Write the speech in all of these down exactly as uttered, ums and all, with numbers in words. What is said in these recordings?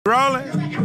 Rolling.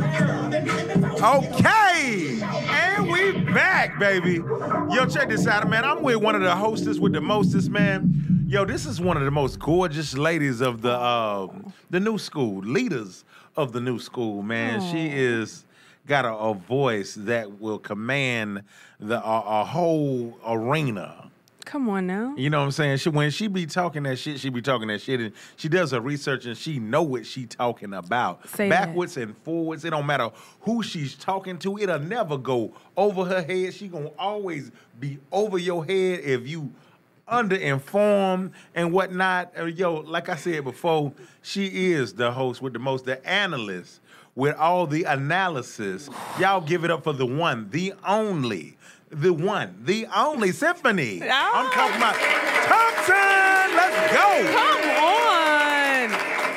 Okay. And we back, baby. Yo, check this out, man. I'm with one of the hostess with the mostest, man. Yo, this is one of the most gorgeous ladies of the uh, the new school, leaders of the new school, man. Aww. She is got a, a voice that will command the a, a whole arena. Come on now. You know what I'm saying? She, when she be talking that shit, she be talking that shit, and she does her research, and she know what she talking about. Say Backwards that. and forwards, it don't matter who she's talking to. It'll never go over her head. She gonna always be over your head if you underinformed and whatnot. Uh, Yo, like I said before, she is the host with the most, the analyst with all the analysis. Y'all give it up for the one, the only. The one, the only Symphony. Oh. I'm talking about Thompson. Let's go. Come on.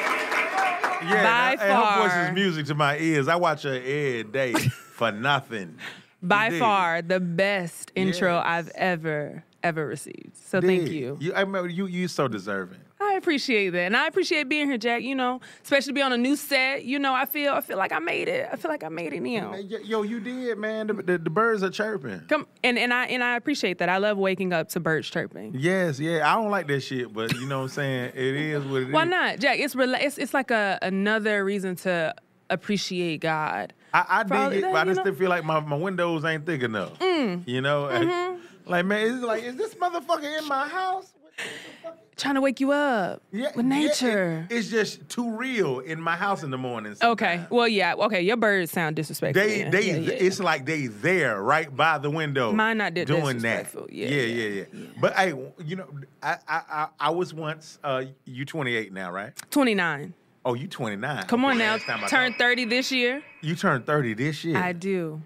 Yeah, By and her far. voice is music to my ears. I watch her every day for nothing. By You dig? far the best intro Yes. I've ever, ever received. So thank Dig. you. You, I remember you. You so deserving. I appreciate that. And I appreciate being here, Jack, you know, especially be on a new set. You know, I feel I feel like I made it. I feel like I made it now. Yo, you did, man. The, the, the birds are chirping. Come and, and I and I appreciate that. I love waking up to birds chirping. Yes, yeah. I don't like that shit, but you know what I'm saying? It is what it Why is. not, Jack? It's rela- it's, it's like a another reason to appreciate God. I, I dig Probably it, that, but I you just know? still feel like my, my windows ain't thick enough. Mm. You know? Mm-hmm. Like, man, it's like, is this motherfucker in my house? What the fuck? Trying to wake you up Yeah, with yeah, nature. it- it's just too real in my house in the morning. sometimes. Okay. Well, yeah. Okay. Your birds sound disrespectful. They, yeah. they, yeah, yeah. it's like they there right by the window. Mine not di- doing that. disrespectful. Yeah, yeah, yeah, yeah, yeah. But hey, you know, I, I, I, I was once. Uh, you twenty-eight now, right? twenty-nine. Oh, you twenty-nine. Come on Okay, now. last time I Turn talked. thirty this year. You turned thirty this year. I do.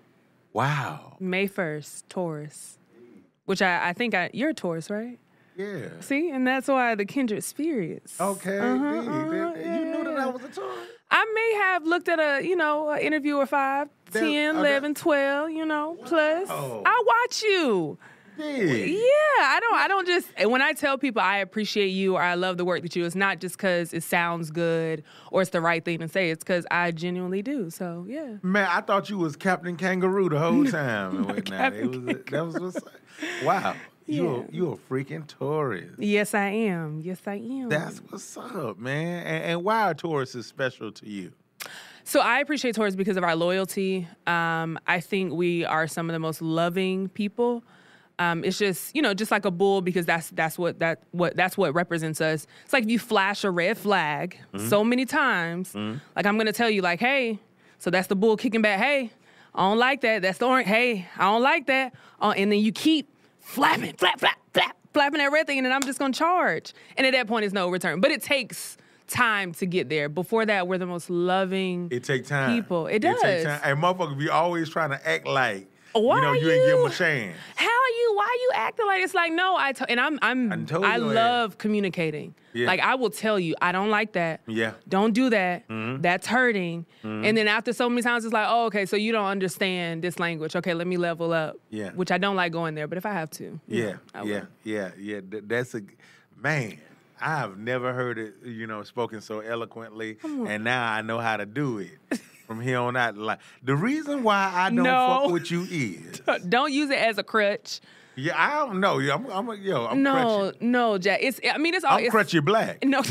Wow. May first, Taurus. Which I, I think I, you're a Taurus, right? Yeah. See? And that's why the kindred spirits. Okay. Uh-huh, dig. uh-huh, That- yeah, you knew that yeah. I was a Taurus. I may have looked at a, you know, an interview or five, That- ten, uh, eleven, twelve, you know, plus. Wow. I watch you. Dig. Yeah, I don't I don't just when I tell people I appreciate you or I love the work that you do, it's not just because it sounds good or it's the right thing to say. It's because I genuinely do. So yeah. Man, I thought you was Captain Kangaroo the whole time. and whatnot. Captain It was, that was what's wow. You Yeah. a, you a freaking Taurus. Yes, I am. Yes, I am. That's what's up, man. And, and why are Tauruses special to you? So I appreciate Taurus because of our loyalty. Um, I think we are some of the most loving people. Um, it's just, you know, just like a bull because that's that's what that what that's what represents us. It's like if you flash a red flag Mm-hmm. so many times, like I'm gonna tell you, like, hey, so that's the bull kicking back. Hey, I don't like that. That's the orange. Hey, I don't like that. Uh, and then you keep flapping, flap, flap, flap, flapping that red thing, and then I'm just gonna charge. And at that point, it's no return. But it takes time to get there. Before that, we're the most loving It take time. people. It It take does. time. And motherfuckers be always trying to act like Why you know you, are ain't give them you- a chance. How are you? Why are you acting like it's like no? I to, and I'm I'm I told I your ass. love communicating. Yeah. Like I will tell you, I don't like that. Yeah. Don't do that. Mm-hmm. That's hurting. And then after so many times, it's like, oh, okay, so you don't understand this language. Okay, let me level up. Yeah. Which I don't like going there, but if I have to, Yeah, I yeah, will. yeah, yeah. Th- that's a man. I've never heard it, you know, spoken so eloquently, and now I know how to do it from here on out. Like the reason why I don't No. fuck with you is, Don't use it as a crutch. yeah, I don't know. I'm, I'm, a- yo, I'm no, crutchy. no, Jack. It's. I mean, it's all. I'm it's, crutchy black. No.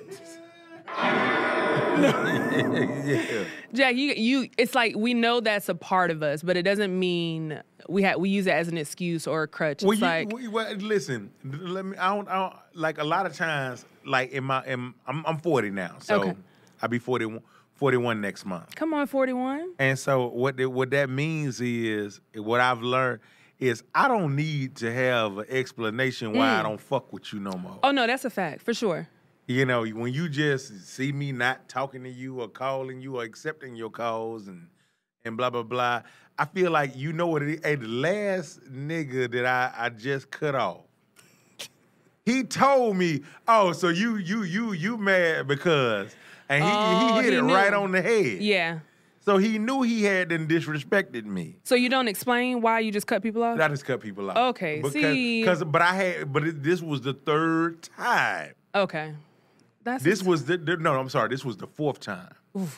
yeah, Jack, you you it's like we know that's a part of us, but it doesn't mean we ha- we use it as an excuse or a crutch. It's Well, you, like well, well, listen. Let me. I don't, I don't. Like a lot of times, like in my, in, I'm, I'm forty now, so Okay. I'll be forty-one, forty-one next month. come on, forty-one. And so what the, what that means is what I've learned is I don't need to have an explanation why I don't fuck with you no more. Oh no, that's a fact for sure. You know, when you just see me not talking to you or calling you or accepting your calls and and blah blah blah, I feel like you know what it is. Hey, the last nigga that I, I just cut off, he told me, "Oh, so you you you you mad because," and he Oh, he hit he it knew. right on the head. Yeah. So he knew he had done disrespected me. So you don't explain why you just cut people off? I just cut people off. Okay, because, see- Cause, but I had, but it, this was the third time. Okay. That's This was the, the no, I'm sorry. This was the fourth time.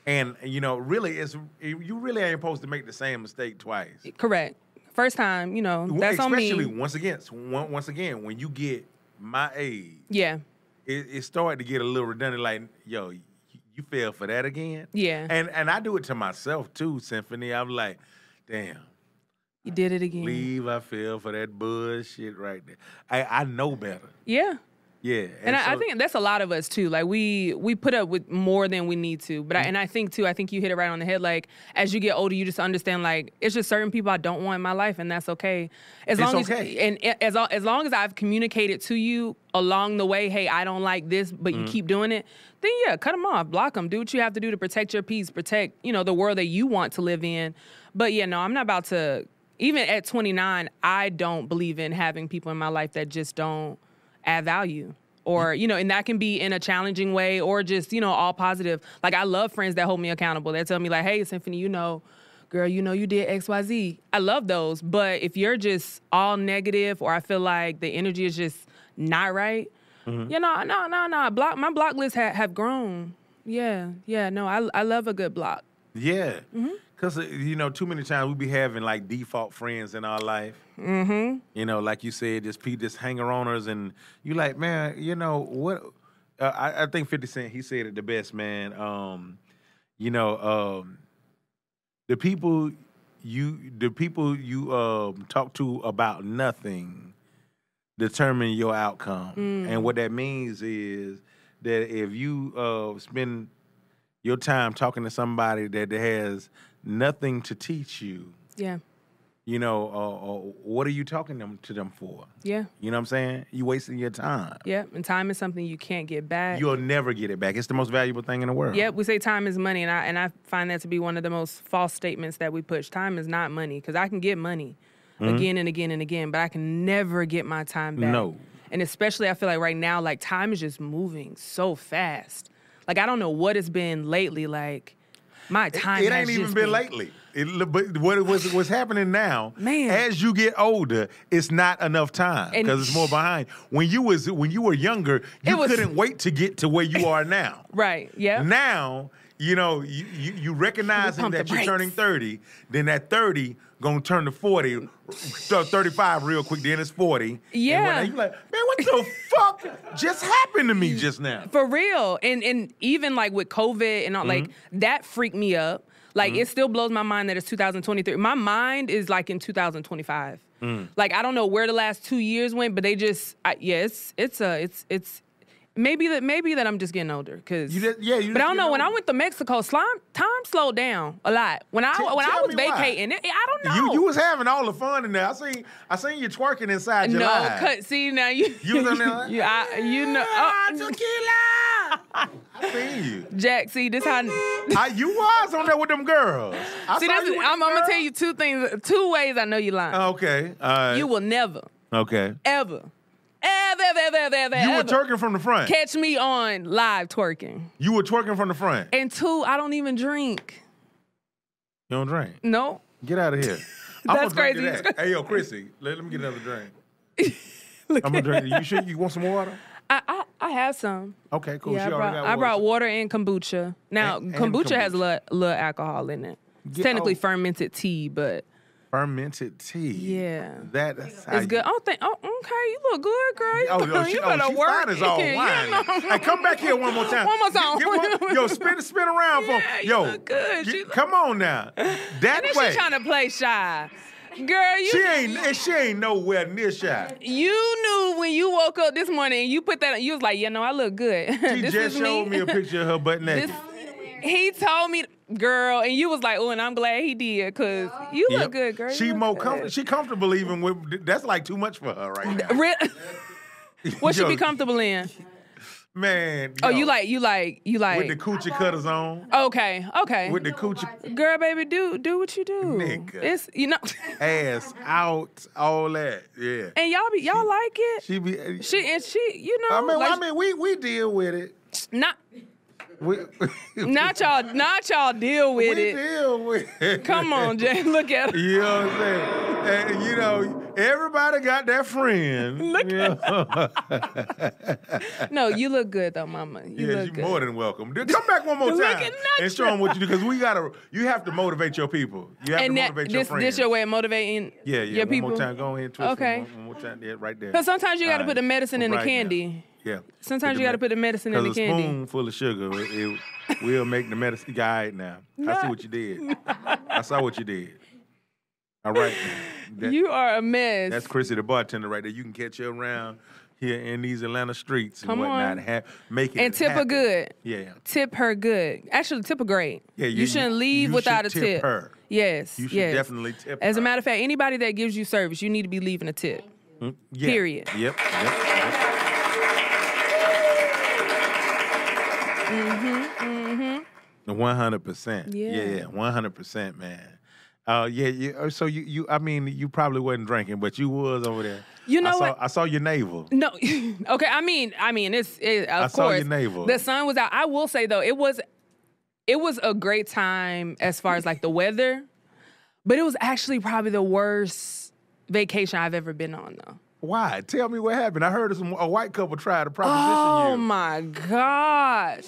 And you know, really, it's you really ain't supposed to make the same mistake twice. Correct. First time, you know, that's on me. Especially once again, once again, when you get my age, yeah, it, it started to get a little redundant. Like, yo, you, you fell for that again? Yeah. And and I do it to myself too, Symphony. I'm like, damn. You did it again. Leave, I fell for that bullshit right there. I, I know better. Yeah. Yeah. And, and I, so, I think that's a lot of us too. Like we we put up with more than we need to. But I, and I think too, I think you hit it right on the head. Like as you get older, you just understand like it's just certain people I don't want in my life, and that's okay. As It's long okay. as and as as long as I've communicated to you along the way, hey, I don't like this, but you Mm-hmm. keep doing it. Then yeah, cut them off, block them, do what you have to do to protect your peace, protect you know the world that you want to live in. But yeah, no, I'm not about to. Even at twenty-nine, I don't believe in having people in my life that just don't add value. Or, you know, and that can be in a challenging way or just, you know, all positive. Like, I love friends that hold me accountable. They tell me, like, hey, Symphony, you know, girl, you know you did X, Y, Z. I love those. But if you're just all negative or I feel like the energy is just not right, mm-hmm. you know, no, no, no. Block, my block list ha- have grown. Yeah, yeah, no, I, I love a good block. Yeah. Mm-hmm. Because, you know, too many times we be having, like, default friends in our life. Mm-hmm. You know, like you said, just people, just hanger-oners, and you like, man, you know, what? Uh, I, I think fifty Cent, he said it the best, man. Um, you know, um, the people you the people you um, talk to about nothing determine your outcome. Mm. And what that means is that if you uh, spend your time talking to somebody that has nothing to teach you, Yeah. you know, uh, uh, what are you talking them to them for? Yeah. You know what I'm saying? You wasting your time. Yeah. And time is something you can't get back. You'll never get it back. It's the most valuable thing in the world. Yep, we say time is money, and I and I find that to be one of the most false statements that we push. Time is not money, because I can get money Mm-hmm. again and again and again, but I can never get my time back. No. And especially, I feel like right now, like time is just moving so fast. Like I don't know what it's been lately. Like my time. It, it has ain't even just been, lately. It, but what was what's happening now? Man. As you get older, it's not enough time And- because it's more behind. When you was when you were younger, you It was- couldn't wait to get to where you are now. Right. Yeah. Now, you know, you you, you recognizing Pump the that you're brakes. turning thirty, then that thirty gonna turn to forty, start thirty-five real quick, then it's forty. Yeah. And you like, man, what the fuck just happened to me just now? For real. And and even like with COVID and all, like Mm-hmm. that freaked me up. Like it still blows my mind that it's two thousand twenty-three. My mind is like in two thousand twenty-five. Mm. Like I don't know where the last two years went, but they just I, yeah, it's it's uh it's it's maybe that maybe that I'm just getting older because You just- yeah, you But just I don't know. getting When I older. went to Mexico, slime, time slowed down a lot. When I Tell- when I tell was me why. vacating, it, I don't know. You you was having all the fun in there. I seen I seen you twerking inside your no live. cut. See now you You was on there like, you, I, you know Ah, oh, tequila. I seen you. Jack. See this how. I, you was on there with them girls. I See, saw that's, you with I'm, them I'm gonna girls. tell you two things, two ways I know you're lying. Okay. All right. You will never, okay. ever, ever, ever, ever, ever, ever, You were ever twerking from the front. catch me on live twerking. You were twerking from the front. And two, I don't even drink. You don't drink. No. Get out of here. I'm That's gonna drink to crazy. that. Hey, yo, Chrissy, let, let me get another drink. I'm gonna drink. You sure you want some water? I, I, I have some. Okay, cool. Yeah, She I already brought, got I brought water. water and kombucha. Now, And- and kombucha, has a kombucha. little, little alcohol in it. It's Yeah, technically oh. fermented tea, but Fermented tea. yeah. That's how It's good. Oh, thank, oh, okay. You look good, girl. You, Oh, oh, you she, oh, better she work. fine as all You wine. know. Hey, come back here one more time. One more time. Get- get one- yo, spin, spin around for Yeah, you yo. look good. get- She look- come on now. That And then way. she trying to play shy. Girl, you she ain't. She ain't nowhere near shy. you knew when you woke up this morning and you put that you was like, you know, I look good. She This just is showed me a picture of her butt naked. This, he told me, girl, and you was like, oh, and I'm glad he did, because you Yep. look good, girl. She You look more good. comfortable. She comfortable even with. That's like too much for her right now. Re- what she Yo, be comfortable in? Man. Oh, yo, you like, you like, you like. with the coochie cutters on. okay, okay. With the coochie Girl, baby, do do what you do. Nigga. It's you know, ass out, all that. Yeah. and y'all be y'all like it. She be. She and she, you know, I mean, like, I mean, we we deal with it. not. We, Not y'all, not y'all deal with we it. deal with it. Come on, Jay. Look at her. You know what I'm saying? And, you know, everybody got that friend. Look you know? No, you look good though, Mama. You Yes, look you're good. more than welcome. Come back one more Look time at and show them what you do, because we gotta. You have to motivate your people. You have And to that, motivate your this, friends. this your way of motivating yeah, yeah. your one people. more time, go ahead and twist Okay. One, one more time, yeah, right there. Because sometimes you got to All put the right. medicine in the Right now. candy. Yeah. Sometimes you got to put the medicine in the Because a candy. spoon full of sugar, it, it will make the medicine. All right now. I see what you did. I saw what you did. All right now. That- You are a mess. That's Chrissy the bartender right there. You can catch her around here in these Atlanta streets and Come whatnot. on. Ha- make it And tip her happen. good. Yeah. Tip her good. Actually, tip her great. Yeah, you, you- shouldn't leave you without should a tip tip. her. Yes. You should yes. definitely tip As her. a matter of fact, anybody that gives you service, you need to be leaving a tip. Mm, yeah. Period. Yep. Yep. yep. Mm-hmm. Mm-hmm. One hundred percent. Yeah. Yeah. One hundred percent, man. Uh, yeah, yeah. So you, you, I mean, you probably wasn't drinking, but you was over there. You know I saw, what? I saw your navel. No, okay. I mean, I mean, it's it, of I saw course your navel. the sun was out. I will say though, it was it was a great time as far as like the weather, but it was actually probably the worst vacation I've ever been on though. Why? Tell me what happened. I heard some, a white couple try to proposition Oh you. my gosh.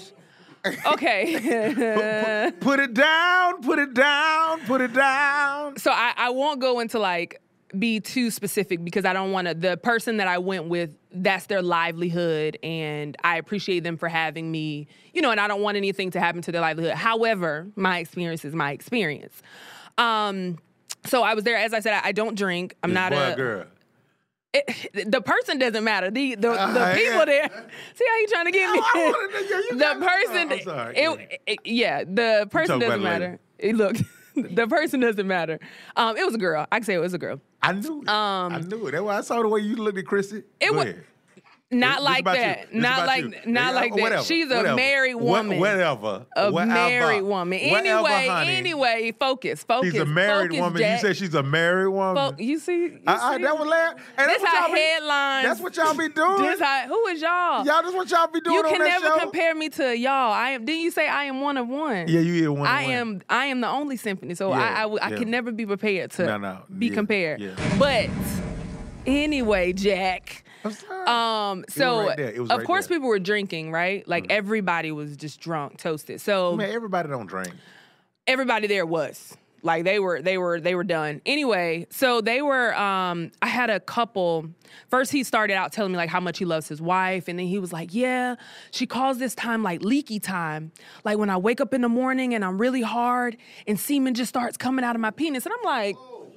Okay. Put, put it down. Put it down. Put it down. So I, I won't go into like be too specific because I don't want to. The person that I went with, that's their livelihood, and I appreciate them for having me. You know, and I don't want anything to happen to their livelihood. However, my experience is my experience. Um, so I was there. As I said, I, I don't drink. I'm This not boy, a girl. It, the person doesn't matter. The the, the Uh, people yeah. there. See how you trying to get me? I wanted to- yeah, you the got me. person. Oh, I'm sorry. It, it- yeah, the person talk about doesn't it later. matter. It, look, the person doesn't matter. Um, it was a girl. I can say it was a girl. I knew it. Um, I knew it. That's why I saw the way you looked at Chrissy. It Go wa- ahead. Not This like about you. that. This Not about like you. not Yeah, like that. whatever, She's a whatever. married What- woman. Whatever. A Whatever. married woman. Whatever, Anyway, honey. anyway, focus, focus. She's a married focus, woman. Jack. You said she's a married woman. Fo- you see? You I, I, see? that was last. And This that's what how y'all be, headlines. That's what y'all be doing. This how, who is y'all? Y'all, that's what y'all be doing You on can that never show. compare me to y'all. I am. Didn't you say I am one of one? Yeah, you hear one. I one. am. I am the only symphony, so Yeah, I I, w- I yeah. can never be prepared to No, no, be yeah, compared. yeah. But anyway, Jack. I'm sorry. Um. So right there. It was of right course there. people were drinking, right? Like everybody was just drunk, toasted. So Man, everybody don't drink. everybody there was like they were they were they were done anyway. So they were um I had a couple. First he started out telling me like how much he loves his wife, and then he was like, yeah, she calls this time like leaky time, like when I wake up in the morning and I'm really hard and semen just starts coming out of my penis. And I'm like,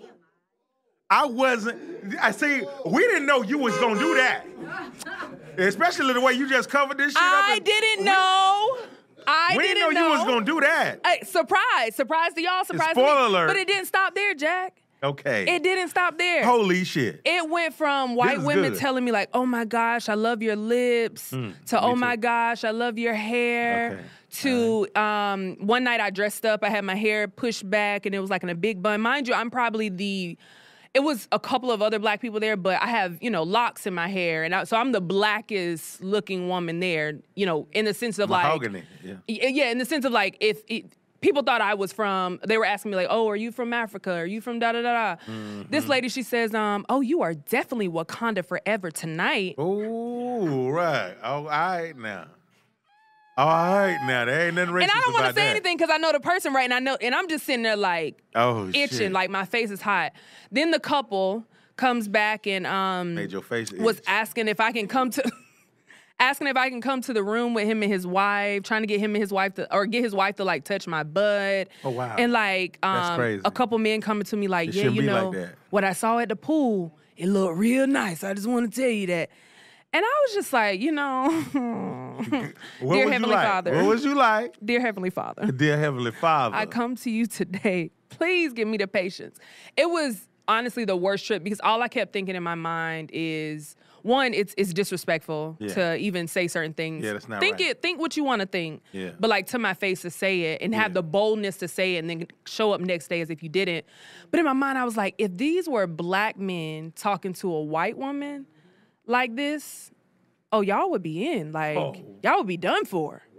I wasn't. I see. We didn't know you was gonna do that. Especially the way you just covered this shit up. I and- didn't know. I We didn't know, you was gonna do that. Hey, surprise, surprise to y'all, surprise to Spoiler me. alert. But it didn't stop there, Jack. Okay. It didn't stop there. Holy shit. It went from white is women good. telling me like, "Oh my gosh, I love your lips," Mm, to me "Oh too. my gosh, I love your hair." Okay. To um, one night I dressed up, I had my hair pushed back, and it was like in a big bun. Mind you, I'm probably the. It was a couple of other black people there, but I have, you know, locks in my hair, and I, so I'm the blackest looking woman there. You know, in the sense of Mahogany. Yeah. like, y- yeah, in the sense of like, if it, people thought I was from, they were asking me like, "Oh, are you from Africa? Are you from da da da da?" Mm-hmm. This lady, she says, um, "Oh, you are definitely Wakanda forever tonight." Oh, right. All right now. All right now. There ain't nothing racist And I don't want about to say that. anything because I know the person, right? And I know, and I'm just sitting there like Oh, itching, shit. like my face is hot. Then the couple comes back and um Made your face was itch. asking if I can come to asking if I can come to the room with him and his wife, trying to get him and his wife to or get his wife to like touch my butt. Oh, wow. And like That's um crazy. a couple men coming to me like, It yeah, shouldn't you be like know, that. what I saw at the pool, it looked real nice. I just want to tell you that. And I was just like, you know, What dear was you Heavenly like? Father. What was you like? Dear Heavenly Father, Dear Heavenly Father. I come to you today. Please give me the patience. It was honestly the worst trip because all I kept thinking in my mind is, one, it's it's disrespectful Yeah. to even say certain things. Yeah, that's not think right. it, think what you want to think. Yeah. But like to my face to say it and have Yeah. the boldness to say it and then show up next day as if you didn't. But in my mind, I was like, if these were black men talking to a white woman like this, oh, y'all would be in. Like, Oh. y'all would be done for. Wow.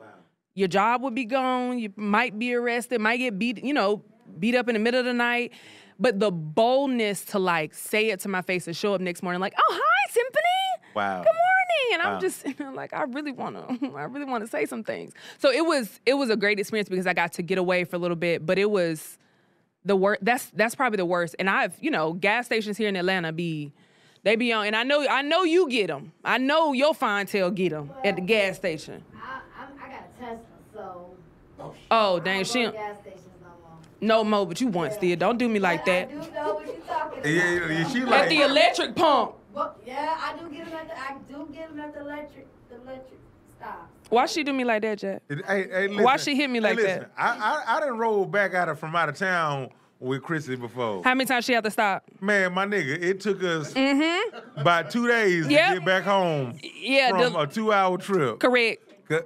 your job would be gone. You might be arrested, might get beat, you know, beat up in the middle of the night. But the boldness to like say it to my face and show up next morning like, oh, hi, Symphony. Wow. Good morning. And Wow. I'm just like, I really want to, I really want to say some things. So it was, it was a great experience because I got to get away for a little bit, but it was the worst. That's, that's probably the worst. And I've, you know, gas stations here in Atlanta be, they be on, and I know, I know you get them. I know your fine tail get them at the gas station. I, I, I got a Tesla, so. Oh, I dang, don't she, go to gas stations no more. no more, but you want still. Don't do me like that. I do know what you're talking about. Yeah, yeah, yeah, she At like the electric pump. Well, yeah, I do get them at the, I do get them at the electric, the electric stop. Why she do me like that, Jack? Hey, hey, listen, Why she hit me hey, like listen, that? I, I I done rolled back out of from out of town with Chrissy before. How many times she had to stop? Man, my nigga, it took us about two days Yep. to get back home Yeah, from the- a two-hour trip. Correct.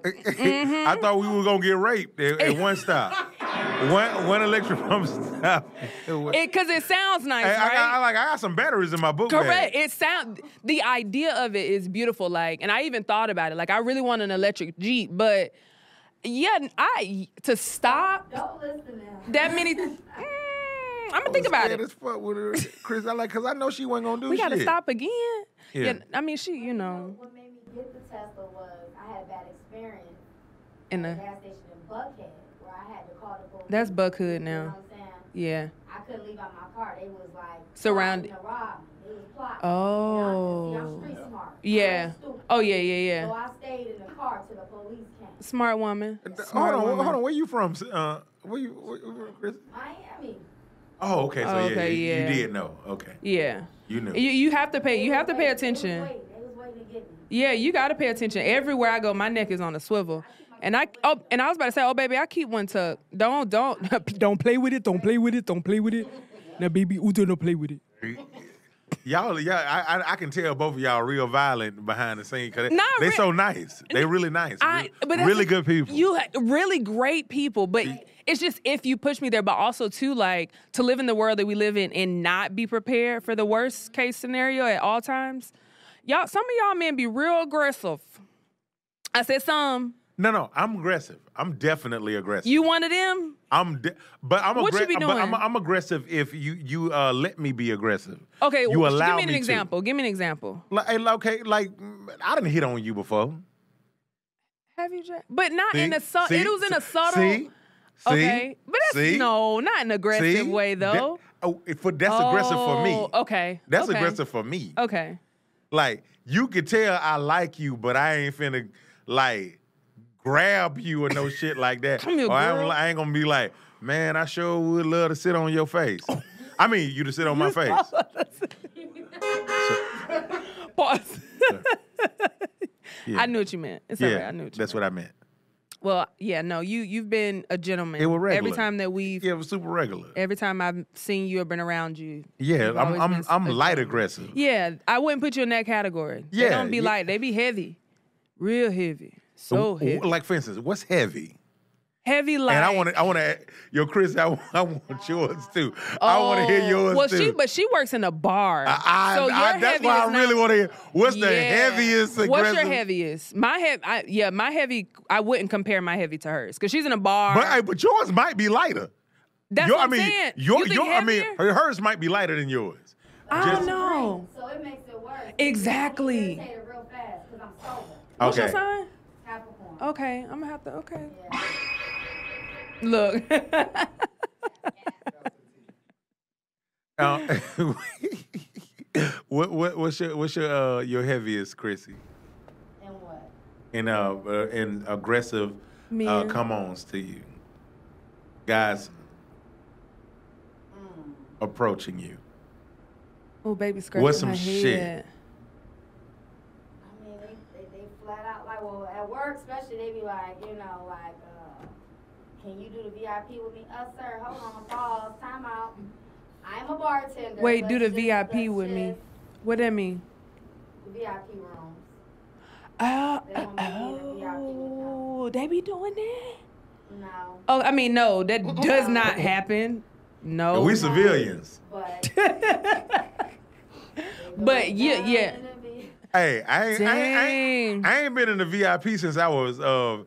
I thought we were gonna get raped at, at one stop. one one electric pump stop. It because it sounds nice, Hey, I, right? got, I like I got some batteries in my book Correct. bag. It sound the idea of it is beautiful. Like, and I even thought about it. Like, I really want an electric Jeep, but yeah, I to stop Don't listen now. that many. Mm, I'm gonna think about Scared it. as fuck with her, Chris. I like because I know she wasn't gonna do We shit. gotta stop again. Yeah. I mean, she, you know, What made me get the Tesla was I had a bad experience in at a the gas station in Buckhead where I had to call the police. that's Buckhood You know now. what I'm saying? Yeah. I couldn't leave out my car. They was like Surrounded. plotting to rob me. They was plotting. Oh. And I, see, I'm street smart. I Yeah. ain't stupid. Oh yeah, yeah, So yeah. I stayed in the car till the police came. Smart woman. Hold Smart on, woman. hold on. Where you from? Uh, where you, where, where, Chris? Miami. Oh, okay. So Oh, yeah, okay, you, yeah. you did know. Okay, Yeah. you knew. You you have to pay. You have to pay They was attention. waiting. They was waiting to get me. Yeah, you got to pay attention. Everywhere I go, my neck is on a swivel. And I oh, and I was about to say, oh baby, I keep one tucked. Don't don't don't play with it. Don't play with it. Don't play with it. Now, baby, who don't play with it? Y'all, y'all, I, I, I can tell both of y'all real violent behind the scene because they, Not they re- so nice. They really nice. I Re- but that's really the- good people. You ha- really great people, but it's just if you push me there, but also too like to live in the world that we live in and not be prepared for the worst case scenario at all times. Y'all, some of y'all men be real aggressive. I said some. no, no, I'm aggressive. I'm definitely aggressive. You one of them? I'm, de- but I'm What you aggressive. be But I'm, doing? I'm aggressive if you you uh, let me be aggressive. Okay, you well, allow give me an to. example. Give me an example. Like, hey, okay, like mm, I didn't hit on you before. Have you, Jack? But not See? in a su- See? It was in a subtle. See? See? Okay, but that's See? no, not in an aggressive See? way though. That, oh, for that's aggressive for me. Oh, Okay. That's okay. aggressive for me. Okay. Like you could tell I like you, but I ain't finna like grab you or no shit like that. Come here, or I, girl. ain't, I ain't gonna be like, man, I sure would love to sit on your face. I mean, you to sit on my face. Pause. Yeah. I knew what you meant. It's Yeah, all right. I knew what you that's meant. what I meant. Well, yeah, no, you you've been a gentleman. It was Every regular. time that we've, Yeah, it was super regular. every time I've seen you or been around you. Yeah, you've I'm always I'm been I'm a light gentleman. aggressive. Yeah, I wouldn't put you in that category. They Yeah, don't be yeah. light. They be heavy, real heavy, so W- heavy, Like for instance, what's heavy? heavy like. And I want to, I want to, yo, Chris, I, I want yours too. I want to hear yours Oh, well, too. she, but she works in a bar. I, I, so your I, that's heavy why is I really not- want to hear. What's the Yeah. heaviest aggressive? What's your heaviest? My heavy, I, yeah, my heavy. I wouldn't compare my heavy to hers because she's in a bar. But, hey, but yours might be lighter. That's Your- what I'm I mean, saying. Your, you think your, I mean, heavier? hers might be lighter than yours. I Just- don't know. So it makes it worse. Exactly. I'm irritated real fast because I'm sober. What's your Okay. sign? Capricorn. Okay, I'm gonna have to. Okay. Yeah. Look. Uh, what what what's your what's your uh, your heaviest, Chrissy? And what? In uh, uh in aggressive uh, Men. come ons to you, guys Mm. approaching you. Oh, baby, scratching What's some my shit? head. I mean, they, they, they flat out, like, well, at work especially, they be like, you know, like, uh, can you do the V I P with me? Uh, sir, hold on, pause, time out. I'm a bartender. Wait, do Let's the just- V I P let's with me. just- What that mean? The V I P rooms. Oh, They want me to be in the V I P with them. oh, they be doing that? No, Oh, I mean, no, that does not happen. No. We civilians. but. But, yeah, yeah. Hey, I ain't, I, ain't, I, ain't, Dang. I ain't been in the V I P since I was uh,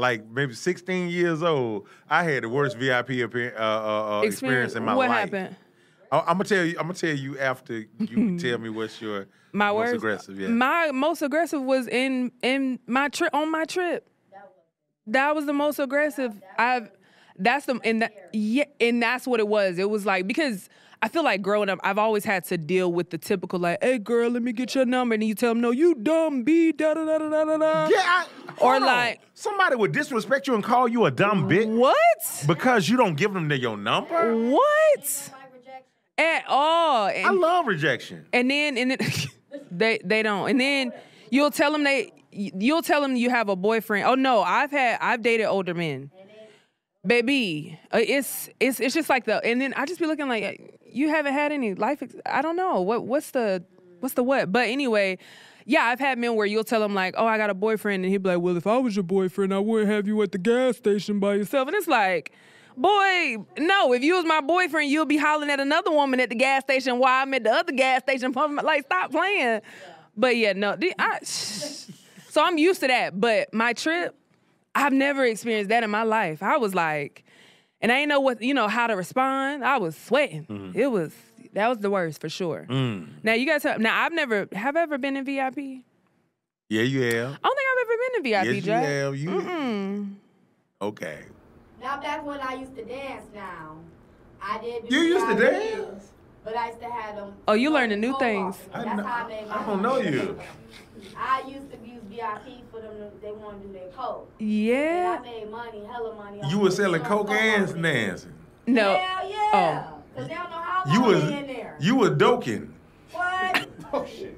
like maybe sixteen years old, I had the worst V I P appear, uh, uh, uh, experience in my what life. What happened? I, I'm gonna tell you. I'm gonna tell you after you tell me what's your my most worst, aggressive. Yeah. My most aggressive was in in my trip on my trip. That was the most aggressive I've. That's the and that yeah, and that's what it was. It was like because I feel like growing up, I've always had to deal with the typical like, "Hey, girl, let me get your number," and you tell them, "No, you dumb b da da da da da da." Yeah. I, or hold on. like somebody would disrespect you and call you a dumb bitch what? because you don't give them the, your number. What? At all? And, I love rejection. And then and then they they don't. And then you'll tell them they you'll tell them you have a boyfriend. Oh no, I've had I've dated older men. Baby, uh, it's it's it's just like the and then I just be looking like you haven't had any life. Ex- I don't know what what's the what's the what. But anyway, yeah, I've had men where you'll tell them like, oh, I got a boyfriend, and he'll be like, well, if I was your boyfriend, I wouldn't have you at the gas station by yourself. And it's like, boy, no, if you was my boyfriend, you'll be hollering at another woman at the gas station while I'm at the other gas station pumping. my- Like, stop playing. But yeah, no, the- I, so I'm used to that. But my trip. I've never experienced that in my life. I was like, and I didn't know what, you know, how to respond. I was sweating. Mm. It was, that was the worst for sure. Mm. Now you guys have, now I've never, have I ever been in V I P? Yeah, you have. I don't think I've ever been in V I P, yes, Jack. you have. You Mm-mm. Okay. Now back when I used to dance now, I did You used to V I Ps, dance? But I used to have them. Oh, you learning new things. That's I, how know, I made my I don't know you. I used to use V I P for them. To, they want to do their coke. Yeah. And I made money, hella money. You were selling coke and dancing. No. Hell yeah. Oh. Cause they don't know how long You was they in there. you were doking. What? Oh shit.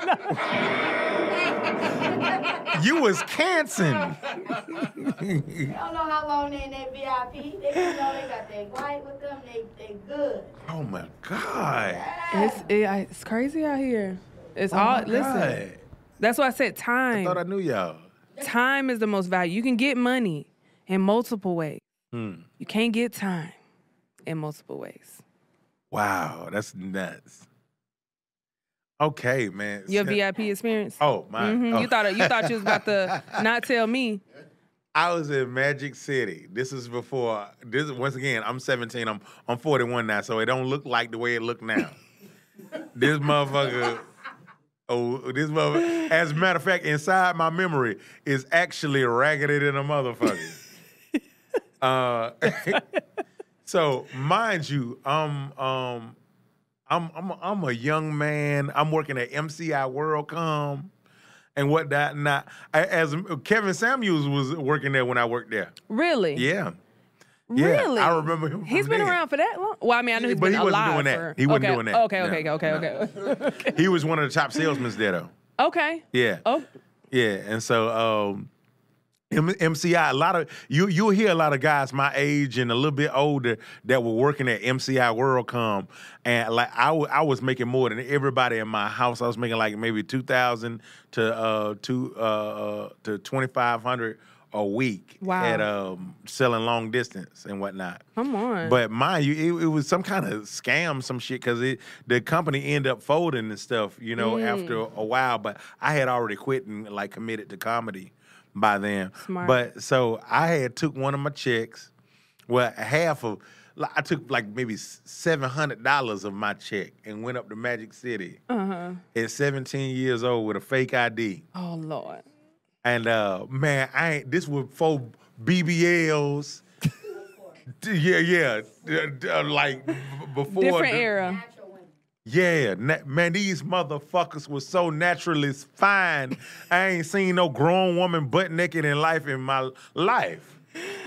You was cancing. They don't know how long they in that V I P. They just know they got their white with them. They they good. Oh my God. Yeah. It's, it, it's crazy out here. It's Oh all, my listen. God. That's why I said I time. thought I knew y'all. Time is the most valuable. You can get money in multiple ways. Hmm. You can't get time in multiple ways. Wow, that's nuts. Okay, man. Your V I P experience? Oh my! Mhm. Oh. You thought you thought you was about to not tell me. I was in Magic City. This is before. This is once again. I'm seventeen. I'm I'm forty-one now, so it don't look like the way it look now. This motherfucker. Oh, this motherfucker. As a matter of fact, inside my memory is actually raggedy than a motherfucker. uh, so mind you, I'm um, I'm I'm a, I'm a young man. I'm working at M C I WorldCom. And what that not as Kevin Samuels was working there when I worked there. Really? Yeah. Really? Yeah, I remember him. He's from been there. around for that long. Well, I mean, I know he's But been he wasn't alive doing that. for. He wasn't okay. doing that. Okay, No, okay, okay, okay, okay. He was one of the top salesmen there, though. Okay. Yeah. Oh. Yeah, and so um, M- MCI, a lot of you you'll hear a lot of guys my age and a little bit older that were working at M C I WorldCom, and like I, w- I was making more than everybody in my house. I was making like maybe two thousand to uh to uh, uh to twenty five hundred a week. Wow. At um selling long distance and whatnot. Come on. But mind you, it, it was some kind of scam, some shit, because it the company ended up folding and stuff, you know, Mm. after a while. But I had already quit and like committed to comedy by then. Smart. But so I had took one of my checks, well, half of, like, I took like maybe seven hundred dollars of my check and went up to Magic City Uh-huh. at seventeen years old with a fake I D. Oh, Lord. And uh, man, I ain't, this was before B B Ls. Yeah, yeah, uh, like b- before. Different the- era. Yeah, na- man, these motherfuckers was so naturally fine. I ain't seen no grown woman butt naked in life in my life.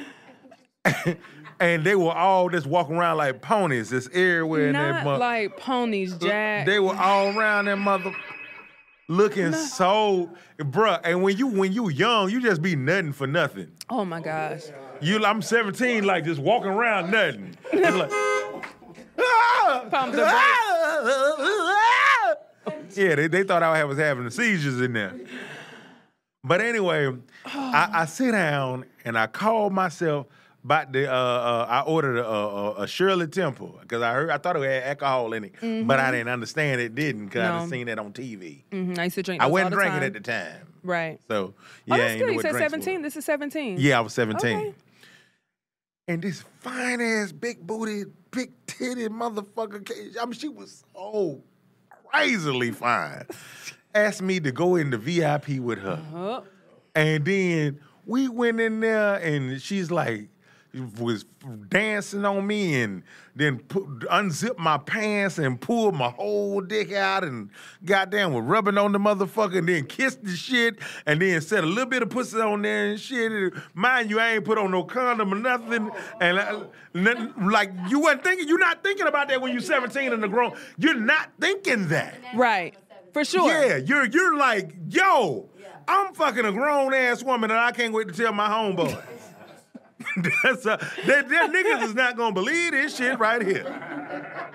And they were all just walking around like ponies, just everywhere in that Not mother. like ponies, Jack. They were all around that mother, looking so, bruh. And when you when you young, you just be nothing for nothing. Oh, my gosh. You, I'm seventeen, like just walking around nothing. And like, ah, Pump the ah, yeah, they, they thought I was having the seizures in there. But anyway, I, I sit down and I call myself about the. Uh, uh, I ordered a, a, a Shirley Temple because I heard I thought it had alcohol in it, but I didn't understand it didn't because I No. had seen it on T V. Mhm, I used to drink I those all wasn't the drinking time. at the time. Right. So yeah, Oh, I that's ain't good. know You what said drinks seventeen. was. This is seventeen. Yeah, I was seventeen. Okay. And this fine ass, big booty, big titty motherfucker, came- I mean, she was so crazily fine. Asked me to go in the V I P with her. Oh. And then we went in there and she's like, was dancing on me and then put, unzipped my pants and pulled my whole dick out and goddamn was rubbing on the motherfucker and then kissed the shit and then set a little bit of pussy on there and shit. And mind you, I ain't put on no condom or nothing. And I, nothing, like you wasn't thinking, you're not thinking about that when you're seventeen and the grown. You're not thinking that. Right. For sure. Yeah, you're you're like, yo, I'm fucking a grown ass woman and I can't wait to tell my homeboys. That's a, that, that niggas is not gonna believe this shit right here.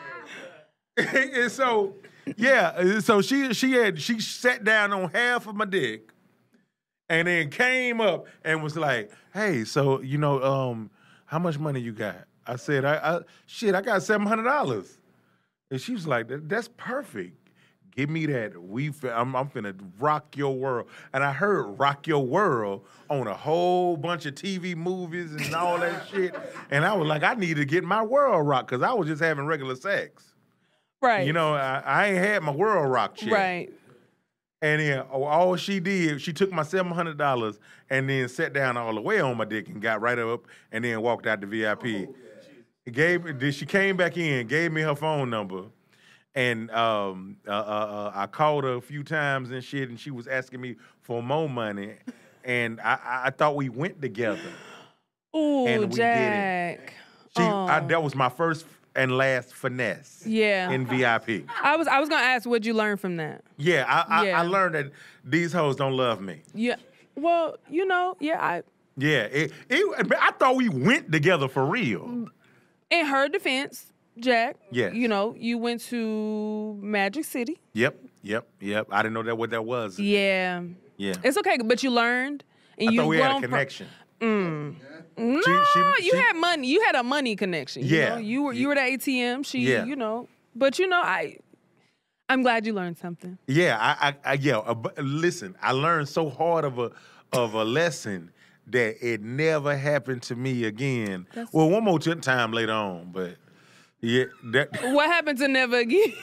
And so, yeah, so she she had she sat down on half of my dick, and then came up and was like, "Hey, so you know, um, how much money you got?" I said, "I, I shit, I got seven hundred dollars," and she was like, that, "That's perfect. Give me that. We, fin- I'm, I'm finna rock your world." And I heard "rock your world" on a whole bunch of T V movies and all that shit. And I was like, I need to get my world rocked because I was just having regular sex. Right. You know, I, I ain't had my world rocked yet. Right. And then oh, all she did, she took my seven hundred dollars and then sat down all the way on my dick and got right up and then walked out the V I P. It gave, then she came back in, gave me her phone number. And um, uh, uh, uh, I called her a few times and shit, and she was asking me for more money. And I, I, I thought we went together. Ooh, And we did it. Jack. She, Oh. I, that was my first and last finesse. Yeah. In V I P. I was I was gonna ask, what'd you learn from that? Yeah, I, I, Yeah. I learned that these hoes don't love me. Yeah. Well, you know, yeah, I Yeah, it, it, I thought we went together for real. in her defense, Jack. Yes. You know, you went to Magic City. Yep, yep, yep. I didn't know that what that was. Yeah. Yeah. It's okay, but you learned and I you thought we had a grown from- connection. No, She- she- you she- had money. You had a money connection. You Yeah. know? You were you were the A T M. She, Yeah. you know. But you know, I I'm glad you learned something. Yeah, I, I, I yeah. Uh, but listen, I learned so hard of a of a lesson that it never happened to me again. That's- Well, one more t- time later on, but yeah, that. What happened to never again?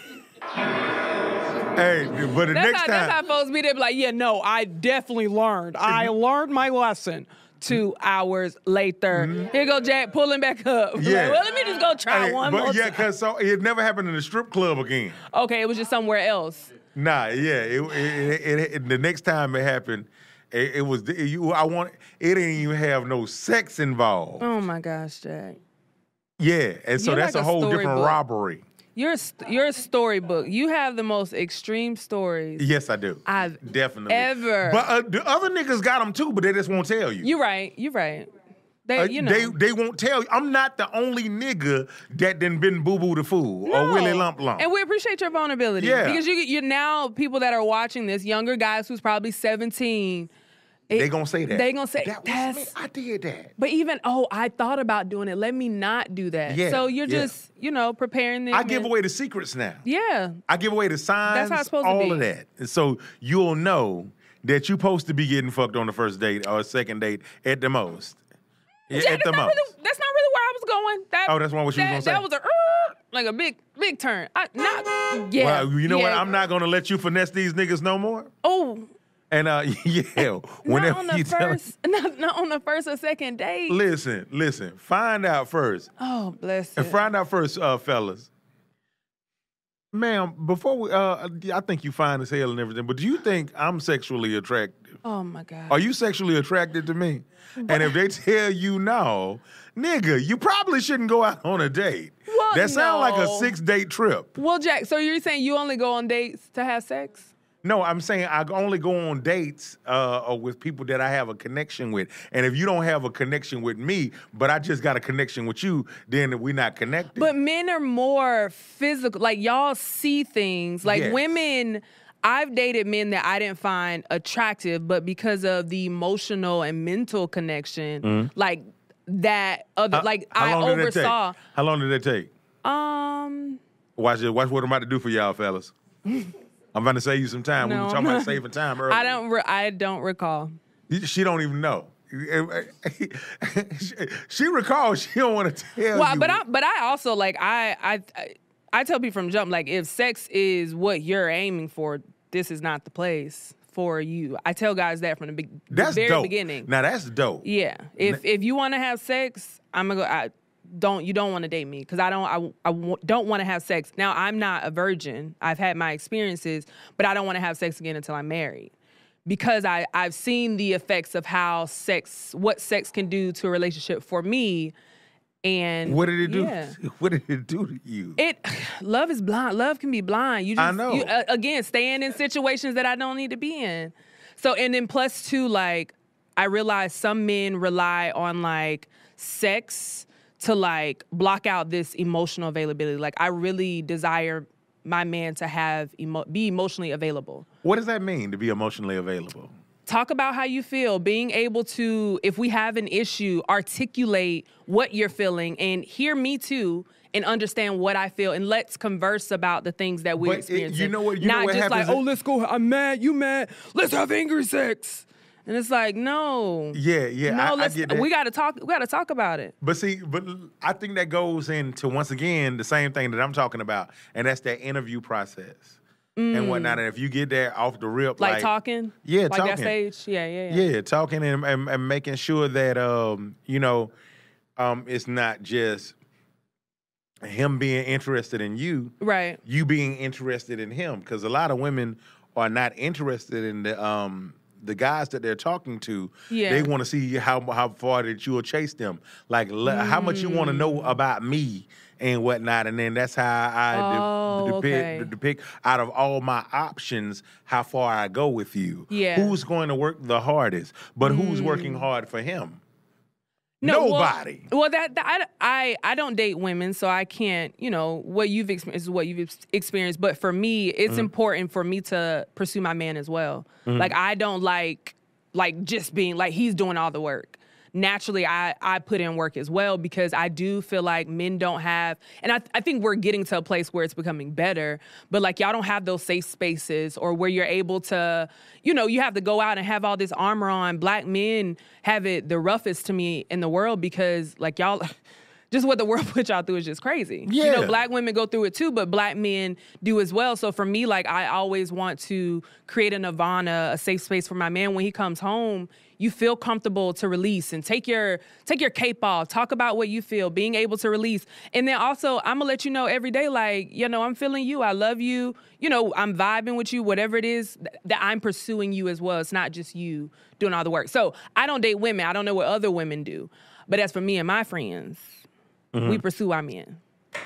Hey, but the That's next how time, that's how folks be there be like, yeah, no, I definitely learned. I learned my lesson. Two hours later. Here go Jack pulling back up. Like, Mm-hmm. Yeah. well, let me just go try hey, one but more yeah, time. cause so it never happened in the strip club again. Okay, it was just somewhere else. Nah, yeah. It, it, it, it, the next time it happened, it, it was it, you. I want it didn't even have no sex involved. Oh my gosh, Jack. Yeah, and so You're that's like a a whole different storybook. robbery. You're a, st- you're a storybook. You have the most extreme stories. Yes, I do. I've Definitely. ever- But uh, the other niggas got them too, but they just won't tell you. You're right. You're right. They, Uh, you know. they they won't tell you. I'm not the only nigga that done been boo boo the fool or No. Willie Lump Lump. And we appreciate your vulnerability. Yeah. Because you, you're now people that are watching this, younger guys who's probably seventeen. it- they gonna say that. They gonna say that was that's. me. I did that. But even oh, I thought about doing it. Let me not do that. Yeah, So you're yeah. just you know preparing them. I give and- away the secrets now. Yeah. I give away the signs. That's how it's supposed to all be. of that. And so you'll know that you're supposed to be getting fucked on the first date or second date at the most. Yeah, Yeah, at that's, the not most. really, that's not really where I was going. That, Oh, that's not what you was that, gonna say? That was a uh, like a big big turn. I, not yeah. Well, you know what? yeah. I'm not gonna let you finesse these niggas no more. Oh, And uh, yeah, not whenever on the you tell first, not, not on the first or second date. listen, listen, find out first. Oh, bless And it. find out first, uh, fellas. Ma'am, before we, uh, I think you fine as hell and everything, but do you think I'm sexually attractive? Oh my God. Are you sexually attracted to me? And if they tell you no, nigga, you probably shouldn't go out on a date. Well, that sounds like a no. six date trip. Well, Jack, so you're saying you only go on dates to have sex? No, I'm saying I only go on dates uh, or with people that I have a connection with. And if you don't have a connection with me, but I just got a connection with you, then we're not connected. But men are more physical. Like y'all see things. Like Yes. women, I've dated men that I didn't find attractive, but because of the emotional and mental connection, like that other, Uh, like how I long did that take? oversaw. How long did that take? Um, Watch it. Watch what I'm about to do for y'all, fellas. I'm about to save you some time. We No. were talking about saving time earlier. I don't. Re- I don't recall. She don't even know. She recalls. She don't want to tell Well, you. but I but I also like I I I tell people from jump, like, if sex is what you're aiming for, this is not the place for you. I tell guys that from the, be- that's the very dope. beginning. Now that's dope. Yeah. If if you want to have sex, I'm gonna go. I, don't you don't want to date me because I don't I, I w- don't want to have sex. Now I'm not a virgin. I've had my experiences, but I don't want to have sex again until I'm married. Because I, I've seen the effects of how sex, what sex can do to a relationship for me. And What did it do? Yeah. What did it do to you? It, love is blind. Love can be blind. You just, I know. You, uh, again, staying in situations that I don't need to be in. So, and then plus two, like, I realize some men rely on like sex to like block out this emotional availability. Like, I really desire my man to have emo- be emotionally available. What does that mean to be emotionally available? Talk about how you feel, being able to, if we have an issue, articulate what you're feeling and hear me too and understand what I feel, and let's converse about the things that we're But it- experiencing. you know what- you Not know what just like, happens oh, let's go, I'm mad, you mad, let's have angry sex. And it's like, no. Yeah, yeah, No, I, I let's, get that. we gotta talk, we gotta talk about it. But see, but I think that goes into, once again, the same thing that I'm talking about, and that's that interview process and whatnot. And if you get there off the rip, Like, like, talking? yeah, like talking. that stage? Yeah, yeah, yeah. yeah, talking and, and, and making sure that um, you know, um, it's not just him being interested in you, Right. you being interested in him, because a lot of women are not interested in the um the guys that they're talking to. Yeah. They want to see how how far that you'll chase them, like le- how much you want to know about me and whatnot, and then that's how I de- Oh, depict, okay. depict out of all my options how far I go with you. Yeah. Who's going to work the hardest, but who's working hard for him? No, well- Nobody. Well, that, that I, I I don't date women, so I can't. You know, what you've experienced is what you've ex- experienced. But for me, it's Mm-hmm. important for me to pursue my man as well. Like, I don't like like just being like he's doing all the work. Naturally, I, I put in work as well, because I do feel like men don't have, and I, I think we're getting to a place where it's becoming better, but like y'all don't have those safe spaces or where you're able to, you know, you have to go out and have all this armor on. Black men have it the roughest to me in the world, because like y'all, just what the world put y'all through is just crazy. You know, Yeah. black women go through it too, but black men do as well. So for me, like, I always want to create a nirvana, a safe space for my man. When he comes home, you feel comfortable to release and take your take your cape off, talk about what you feel, being able to release. And then also, I'm gonna let you know every day, like, you know, I'm feeling you, I love you, you know, I'm vibing with you, whatever it is, th- that I'm pursuing you as well. It's not just you doing all the work. So I don't date women. I don't know what other women do. But as for me and my friends, we pursue our men.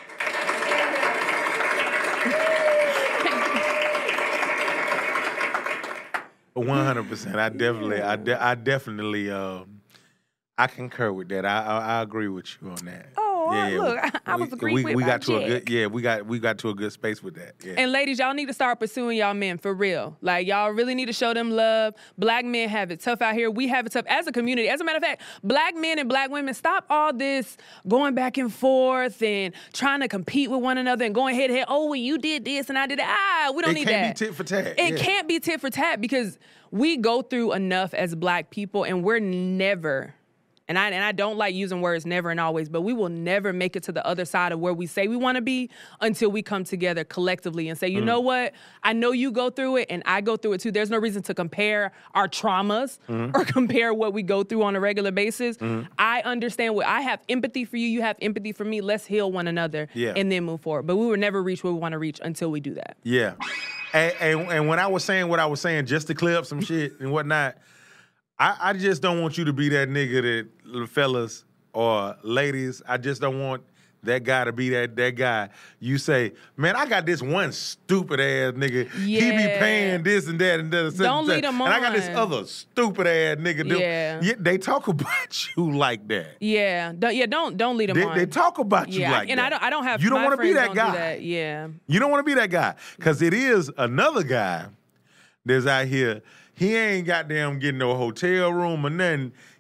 One hundred percent. I definitely, I, de- I definitely, um, I concur with that. I, I, I agree with you on that. Oh, uh, look, I- I was agreeing we, with we my got to a chick. good, yeah, we got, we got to a good space with that. Yeah. And ladies, y'all need to start pursuing y'all men for real. Like, y'all really need to show them love. Black men have it tough out here. We have it tough as a community. As a matter of fact, black men and black women, stop all this going back and forth and trying to compete with one another and going head to head. Oh, well, you did this and I did that. Ah, we don't It need can't that. be tit for tat. It yeah. can't be tit for tat, because we go through enough as black people, and we're never, and I and I don't like using words never and always, but we will never make it to the other side of where we say we want to be until we come together collectively and say, you know what? I know you go through it and I go through it too. There's no reason to compare our traumas or compare what we go through on a regular basis. I understand what I have empathy for you. You have empathy for me. Let's heal one another Yeah. and then move forward. But we will never reach where we want to reach until we do that. Yeah. And, and, and when I was saying what I was saying, just to clear up some shit and whatnot, I, I just don't want you to be that nigga that, fellas or ladies, I just don't want that guy to be that that guy. You say, man, I got this one stupid ass nigga. He be Yeah. paying this and that and that. And Don't that. lead 'em And I got this on. other stupid ass nigga. Them- Yeah. yeah, they talk about you like that. Yeah, don't, yeah, don't don't lead them They, on. they talk about you yeah, like and that. I don't I don't have You don't my wanna be friends that don't guy. do that. Yeah, You don't want to be that guy, because it is another guy that's out here. He ain't goddamn getting no hotel room or nothing.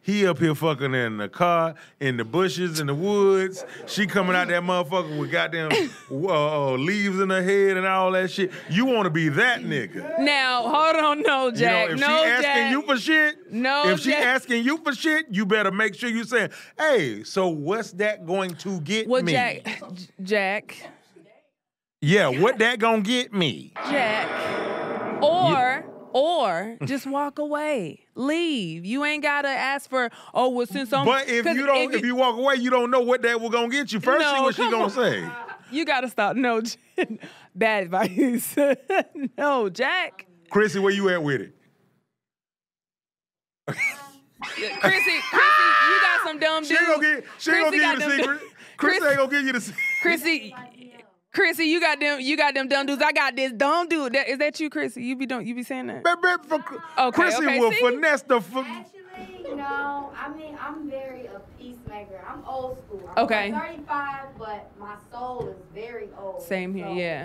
He up here fucking in the car, in the bushes, in the woods. She coming out that motherfucker with goddamn uh, leaves in her head and all that shit. You want to be that nigga. Now, hold on, no, Jack. You know, if no, she asking Jack. you for shit, No, if she Jack. asking you for shit, you better make sure you saying, hey, so what's that going to get Well, me? Jack, Jack, Yeah, what that gonna get me? Jack, or or just walk away, leave. You ain't gotta ask for oh well since I'm. But if 'cause you don't, if you walk away, you don't know what that will gonna get you. First No, thing what she come gonna on. say? you gotta stop. No, bad advice. No, Jack. Chrissy, where you at with it? Chrissy, Chrissy, you got some dumb She dudes. ain't gonna get. She ain't Chrissy gonna got give you the them- secret. Chrissy Chris- ain't gonna give you the secret. Chrissy, Chrissy, you got them. You got them dumb dudes. I got this dumb dude. That, is that you, Chrissy? You be don't. You be saying that? But, but for, Okay, Chrissy okay, will see? finesse the. F- Actually, no. I mean, I'm very a peacemaker. I'm old school. I'm Okay. thirty-five, but my soul is very old. Same here. So Yeah.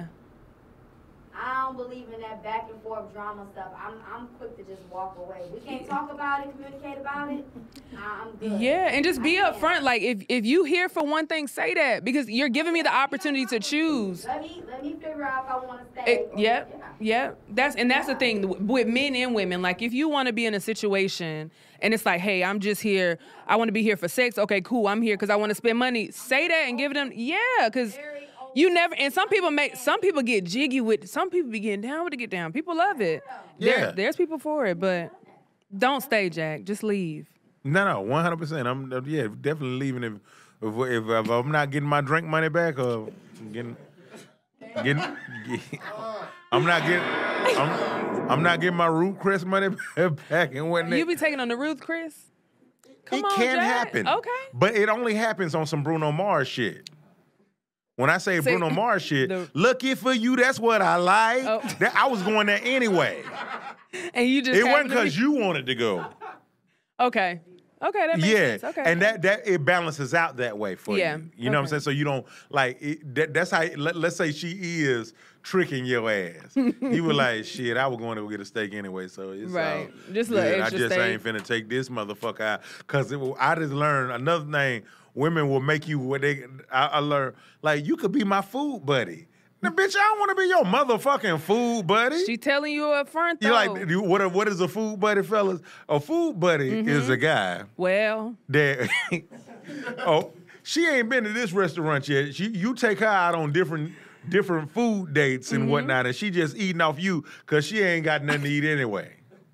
I don't believe in that back and forth drama stuff. I'm I'm quick to just walk away. We can't talk about it, communicate about it. I'm good. Yeah, and just be I can't. upfront. Like if if you here for one thing, say that because you're giving me the opportunity to choose. Let me let me figure out if I want to stay. It, yep, yep. That's and that's the thing with men and women. Like if you want to be in a situation and it's like, hey, I'm just here. I want to be here for sex. Okay, cool. I'm here because I want to spend money. Say that and give them. Yeah, because you never. And some people make. Some people get jiggy with. Some people be getting down with the get down. People love it. Yeah. There, there's people for it, but don't stay, Jack. Just leave. no, no, one hundred percent. I'm uh, yeah, definitely leaving if if, if if I'm not getting my drink money back or getting getting. get- I'm not getting. I'm, I'm not getting my Root Crest money back and whatnot. You be taking on the Ruth, Chris? Come it on, can Jack. happen. Okay. But it only happens on some Bruno Mars shit. When I say Say- Bruno Mars shit, the- lucky for you, that's what I like. Oh. That, I was going there anyway. And you just It wasn't happened to because be- you wanted to go. Okay. Okay, that makes Yeah, sense. Okay. and that that it balances out that way for Yeah, you. You know what I'm okay. saying? So you don't like it, that, that's how. Let, let's say she is tricking your ass. You were like, shit, I was going to go get a steak anyway, so it's Right. all Just a little good. I extra just steak. ain't finna take this motherfucker out because I just learned another thing. Women will make you what they. I, I learned like you could be my food buddy. Now, bitch, I don't want to be your motherfucking food buddy. She telling you up front though. you like you- what? What is a food buddy, fellas? A food buddy Mm-hmm. is a guy well, that oh, she ain't been to this restaurant yet. She you take her out on different different food dates and whatnot, and she just eating off you because she ain't got nothing to eat anyway.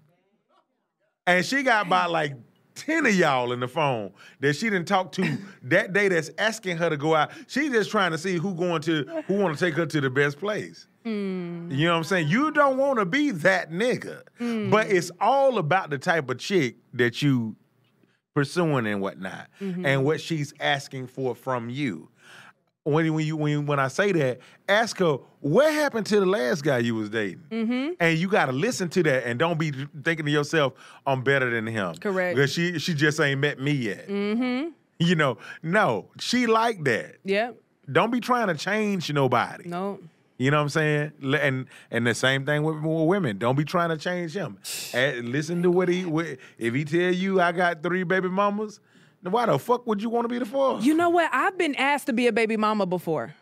And she got about like ten of y'all in the phone that she didn't talk to that day that's asking her to go out. She just trying to see who going to who want to take her to the best place. Mm. You know what I'm saying? You don't want to be that nigga. Mm. But it's all about the type of chick that you pursuing and whatnot, Mm-hmm. and what she's asking for from you. When when you when when I say that, ask her what happened to the last guy you was dating, Mm-hmm. and you got to listen to that and don't be thinking to yourself, I'm better than him. Correct. Because she she just ain't met me yet. mm-hmm. You know, no, she like that. Yep. Don't be trying to change nobody. No. You know what I'm saying? L- And and the same thing with, with women. Don't be trying to change him. Eh, listen to what he what, if he tell you I got three baby mamas. Then why the fuck would you want to be the fourth? You know what? I've been asked to be a baby mama before.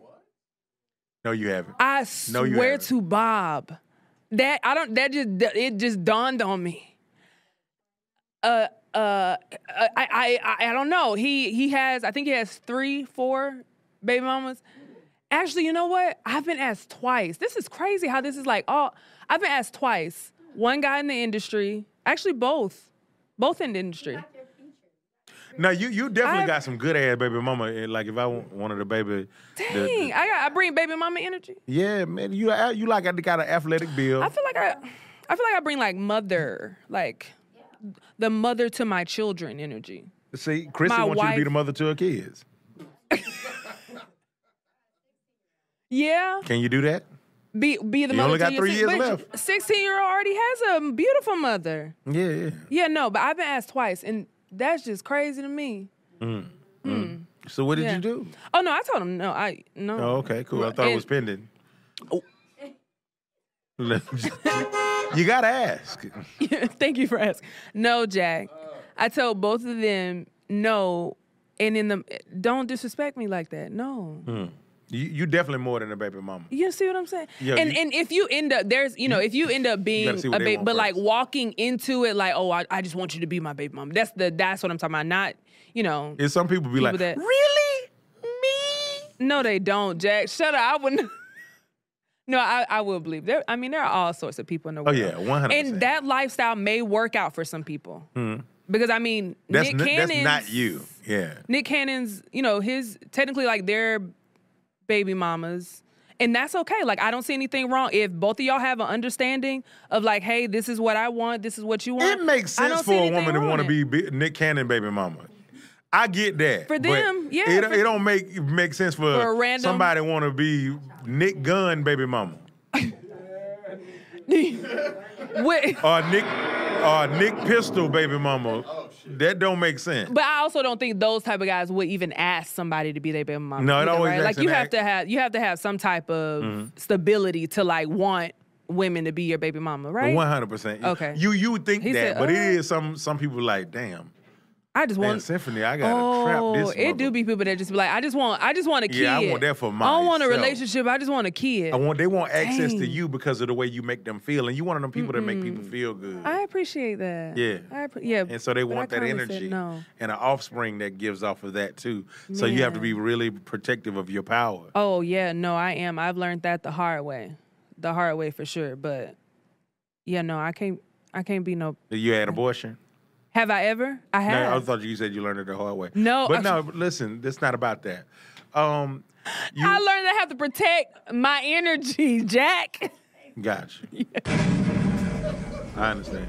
No, you haven't. I No, you swear haven't. to Bob. That I don't that just it just dawned on me. Uh uh I I I, I don't know. He he has I think he has three, four baby mamas. Actually, you know what? I've been asked twice. This is crazy how this is like oh I've been asked twice. One guy in the industry, actually both. Both in the industry. No, you you definitely I've- got some good ass baby mama. eh, Like if I want one of the baby, the- the- Dang, I got I bring baby mama energy. yeah, man, you you like got an athletic build. I feel like I, I feel like I bring like mother, like the mother to my children energy. See, Chrissy my wants you to be wife- the mother to her kids. Yeah, Can you do that? be be the You mother. only to got your three six- years but left. Sixteen year old already has a beautiful mother. Yeah, yeah. Yeah, no, but I've been asked twice, and that's just crazy to me. So what did Yeah. you do? Oh no, I told him no. I no. Oh, okay, cool. I thought it And- was pending. You gotta ask. Thank you for asking. No, Jack. I tell both of them no, and in the don't disrespect me like that. No. Mm. You, you definitely more than a baby mama. You see what I'm saying? Yeah, and you, and if you end up there's you know if you end up being a baby, but like walking into it like oh I, I just want you to be my baby mama. That's the that's what I'm talking about. Not you know. And some people be people like that, really me? No, they don't, Jack. Shut up. I wouldn't. No, I, I will believe there. I mean, there are all sorts of people in the world. Oh yeah, one hundred percent. And that lifestyle may work out for some people. Mm-hmm. Because I mean, that's Nick n- Cannon's, that's not you. Yeah. Nick Cannon's, you know, his technically like their baby mamas. And that's okay. Like, I don't see anything wrong. If both of y'all have an understanding of like, hey, this is what I want, this is what you want. It makes sense for a woman to want to be b- Nick Cannon baby mama. I get that. For them, yeah. It, for, it don't make make sense for, for a random, somebody want to be Nick Gunn baby mama. Wait. Or Nick or Nick Pistol baby mama. That don't make sense. But I also don't think those type of guys would even ask somebody to be their baby mama. No, it either, always right? Like you have act. to have you have to have some type of mm-hmm. stability to like want women to be your baby mama, right? One hundred percent. Okay. You you would think He that, said, but uh, it is some some people like, damn. I just Man, want Symphony. I gotta oh, trap this. it mother. do be people that just be like, I just want, I just want a kid. Yeah, I want that for I don't want a myself. relationship. I just want a kid. I want they want access Dang. to you because of the way you make them feel, and you one of them people Mm-mm. that make people feel good. I appreciate that. Yeah. I, yeah. And so they but want I that kinda said energy no. and an offspring that gives off of that too. So you have to be Man. really protective of your power. Oh yeah, no, I am. I've learned that the hard way, the hard way for sure. But yeah, no, I can't. I can't be no. You had abortion? Have I ever? I have. No, I thought you said you learned it the hard way. No, but I- no. Listen, it's not about that. Um, you I learned I have to protect my energy, Jack. Gotcha. Yeah. I understand.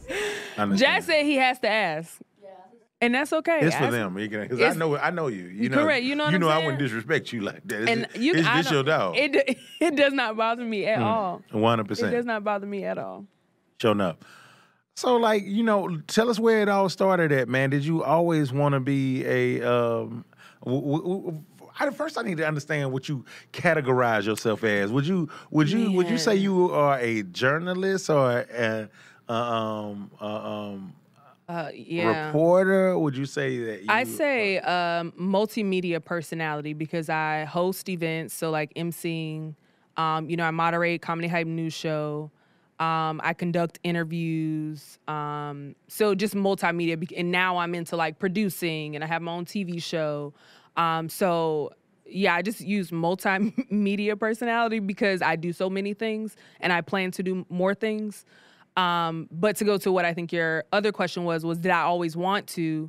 I understand. Jack said he has to ask. And that's okay. It's for Ask- them, because I It's- know I know you. You know, correct, you know what you I'm know I saying? wouldn't disrespect you like that. It's, And you, it's I this don't- your dog. It it does not bother me at all. One hundred It percent. does not bother me at all. Showing up. So, like, you know, tell us where it all started at, man. Did you always want to be a? Um, w- w- w- I, first, I need to understand what you categorize yourself as. Would you? Would you? Would you say Man. you are a journalist or a, uh, um, uh, um, Uh, yeah. reporter? Would you say that? You, I say um, multimedia personality because I host events, so like emceeing. Um, you know, I moderate Comedy Hype News Show. Um, I conduct interviews. Um, so just multimedia. bec- And now I'm into like producing and I have my own T V show. Um, so yeah, I just use multimedia personality because I do so many things and I plan to do more things. Um, but to go to what I think your other question was, was did I always want to?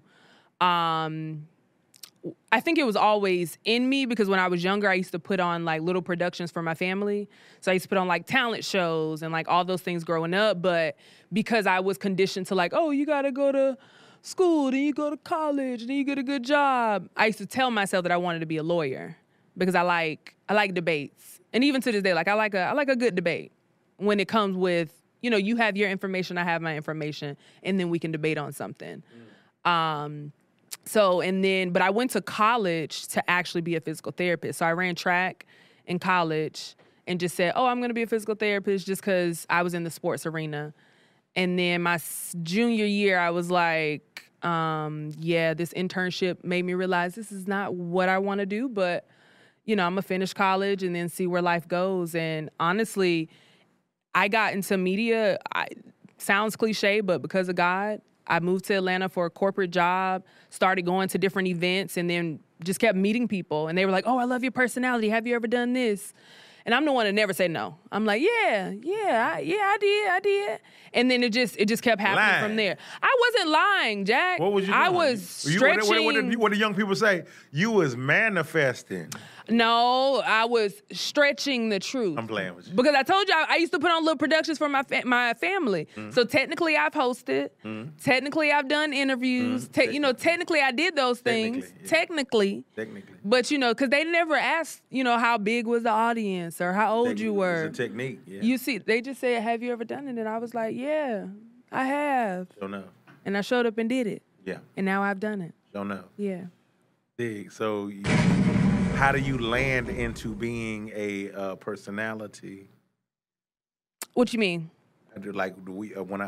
Um, I think it was always in me because when I was younger, I used to put on like little productions for my family. So I used to put on like talent shows and like all those things growing up. But because I was conditioned to like, oh, you got to go to school, then you go to college, then you get a good job. I used to tell myself that I wanted to be a lawyer because I like I like debates. And even to this day, like I like a I like a good debate when it comes with, you know, you have your information, I have my information, and then we can debate on something. Mm. Um So, and then, but I went to college to actually be a physical therapist. So I ran track in college and just said, oh, I'm going to be a physical therapist just because I was in the sports arena. And then my s- junior year, I was like, um, yeah, this internship made me realize this is not what I want to do, but, you know, I'm going to finish college and then see where life goes. And honestly, I got into media. I, sounds cliche, but because of God, I moved to Atlanta for a corporate job, started going to different events, and then just kept meeting people. And they were like, oh, I love your personality. Have you ever done this? And I'm the one to never say no. I'm like, yeah, yeah, I, yeah, I did, I did. And then it just it just kept happening Lying. from there. I wasn't lying, Jack. What was you I doing? was You- stretching. What, what, what, did, what do young people say? You was manifesting. No, I was stretching the truth. I'm playing with you. Because I told you I, I used to put on little productions for my fa- my family. Mm-hmm. So technically I've hosted. Mm-hmm. Technically I've done interviews. Mm-hmm. Te- you know, technically I did those things. Technically, yeah. Technically. Technically. But you know, because they never asked, you know, how big was the audience or how old Technically. you were. It's a technique. Yeah. You see, they just said, have you ever done it? And I was like, yeah, I have. Don't know. And I showed up and did it. Yeah. And now I've done it. Don't know. Yeah. Dig. So, you, how do you land into being a uh, personality? What you mean? I do, like do we uh, when I when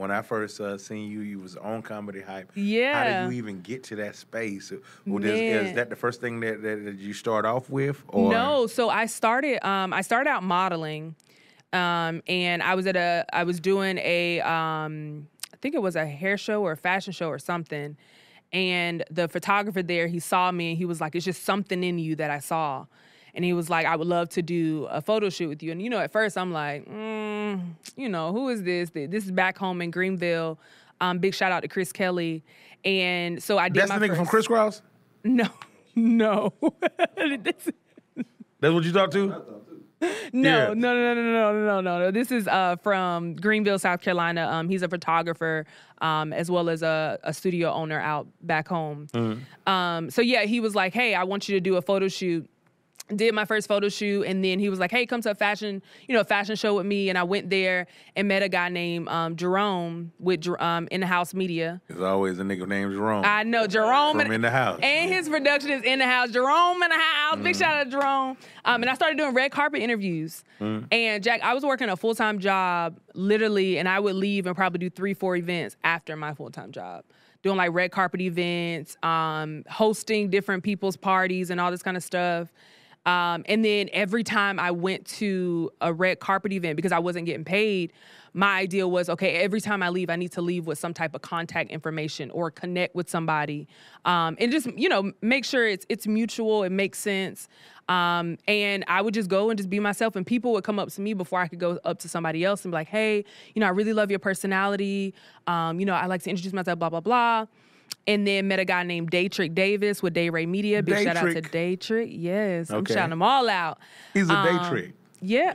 when I first uh, seen you, you was on Comedy Hype. Yeah. How did you even get to that space? Well, is, Man. is that the first thing that, that, that you start off with? Or? No, so I started. Um, I started out modeling, um, and I was at a. I was doing a. Um, I think it was a hair show or a fashion show or something, and the photographer there, he saw me and he was like, "It's just something in you that I saw." And he was like, I would love to do a photo shoot with you. And, you know, at first I'm like, mm, you know, who is this? This is back home in Greenville. Um, big shout out to Chris Kelly. And so I did That's my the nigga first... from Criss Cross? No, no. This... That's what you thought too? No, Yeah. no, no, no, no, no, no, no, no. This is uh, from Greenville, South Carolina. Um, he's a photographer um, as well as a, a studio owner out back home. Mm-hmm. Um, so, yeah, he was like, hey, I want you to do a photo shoot. Did my first photo shoot, and then he was like, hey, come to a fashion, you know, fashion show with me. And I went there and met a guy named um, Jerome with um, In the House Media. There's always a nigga named Jerome. I know, Jerome. From In the House. And his production is In the House. Jerome In the House. Mm. Big shout out to Jerome. Um, and I started doing red carpet interviews. Mm. And Jack, I was working a full-time job, literally, and I would leave and probably do three, four events after my full-time job. Doing like red carpet events, um, hosting different people's parties and all this kind of stuff. Um, and then every time I went to a red carpet event, because I wasn't getting paid, my idea was, okay, every time I leave, I need to leave with some type of contact information or connect with somebody. Um, and just, you know, make sure it's it's mutual, it makes sense. Um, and I would just go and just be myself, and people would come up to me before I could go up to somebody else and be like, hey, you know, I really love your personality. Um, you know, I like to introduce myself, blah, blah, blah. And then met a guy named Daytrick Davis with Day Ray Media. Big shout out to Daytrick. Yes, I'm Okay. shouting them all out. He's a um, Daytrick. Yeah.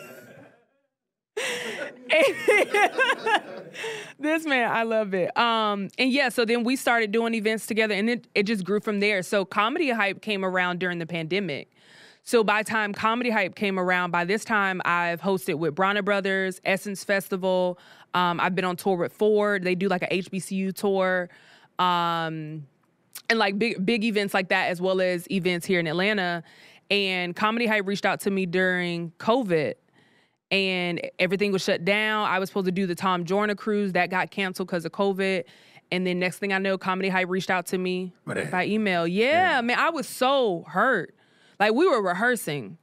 This man, I love it. Um, and yeah, so then we started doing events together, and it, it just grew from there. So Comedy Hype came around during the pandemic. So by the time Comedy Hype came around, by this time I've hosted with Bronner Brothers, Essence Festival. Um, I've been on tour with Ford. They do like a H B C U tour. Um, and like big, big events like that, as well as events here in Atlanta. And Comedy Hype reached out to me during COVID, and everything was shut down. I was supposed to do the Tom Joyner cruise that got canceled because of COVID. And then next thing I know, Comedy Hype reached out to me But, by email. Yeah, yeah, man, I was so hurt. Like, we were rehearsing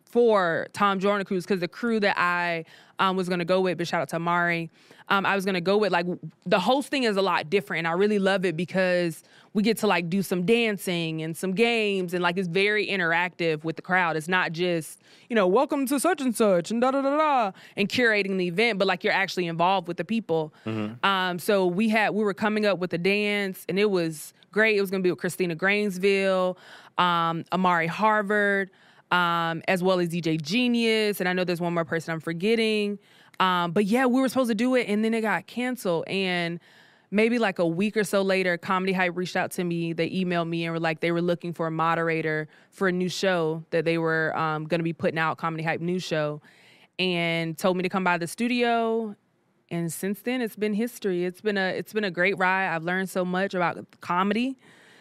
for Tom Joyner cruise because the crew that I um, was gonna go with, but shout out to Amari, um, I was gonna go with, like, the hosting is a lot different, and I really love it because we get to like do some dancing and some games, and like it's very interactive with the crowd. It's not just, you know, welcome to such and such and da da da da and curating the event, but like you're actually involved with the people. Mm-hmm. Um, so we had we were coming up with a dance, and it was great. It was gonna be with Christina Grainsville, um, Amari Harvard. Um, as well as D J Genius, and I know there's one more person I'm forgetting. Um, but yeah, we were supposed to do it, and then it got canceled. And maybe like a week or so later, Comedy Hype reached out to me. They emailed me and were like, they were looking for a moderator for a new show that they were um, going to be putting out, Comedy Hype new show, and told me to come by the studio. And since then, it's been history. It's been a it's been a great ride. I've learned so much about comedy.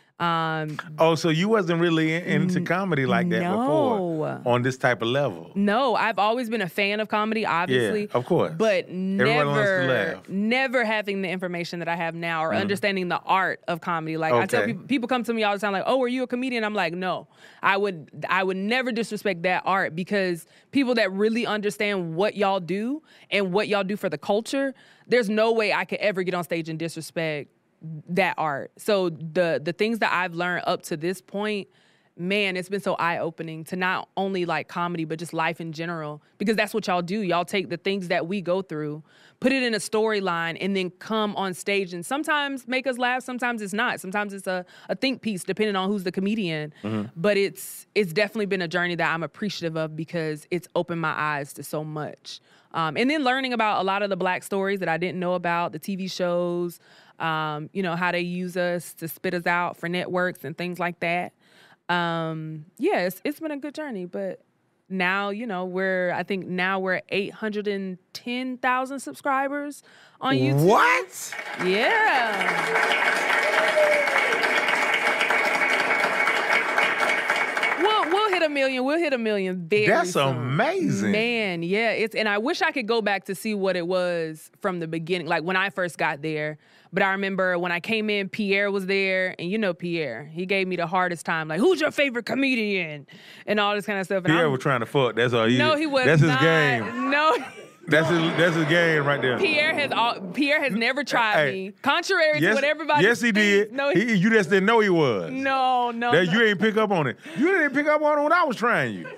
Um, oh, so you wasn't really in, into comedy like that no. before on this type of level? No, I've always been a fan of comedy, obviously. Yeah, of course. But Everyone wants to never, laugh. never having the information that I have now or Mm. understanding the art of comedy. Like I tell Okay. people, people come to me all the time like, oh, are you a comedian? I'm like, no. I would, I would never disrespect that art because people that really understand what y'all do and what y'all do for the culture, there's no way I could ever get on stage and disrespect that art. So the the things that I've learned up to this point, man, it's been so eye-opening to not only like comedy, but just life in general, because that's what y'all do. Y'all take the things that we go through, put it in a storyline, and then come on stage and sometimes make us laugh, sometimes it's not. Sometimes it's a, a think piece, depending on who's the comedian. Mm-hmm. But it's it's definitely been a journey that I'm appreciative of because it's opened my eyes to so much. Um, and then learning about a lot of the Black stories that I didn't know about, the T V shows, um, you know, how they use us to spit us out for networks and things like that. Um, yeah, it's, it's been a good journey, but now, you know, we're, I think now we're at eight hundred ten thousand subscribers on YouTube. What? Yeah. We'll, we'll hit hit a million. We'll hit a million very That's soon. amazing. Man, yeah. It's and I wish I could go back to see what it was from the beginning, like when I first got there. But I remember when I came in, Pierre was there, and you know Pierre. He gave me the hardest time, like, who's your favorite comedian? And all this kind of stuff. And Pierre I'm, was trying to fuck. That's all he No, did. he was That's his not. game. No. That's his, that's his game right there. Pierre has all, Pierre has never tried Hey, me. Contrary yes, to what everybody Yes, he thinks. did. No, he, he, you just didn't know he was. no, no. That no. you ain't pick up on it. You didn't pick up on it when I was trying you.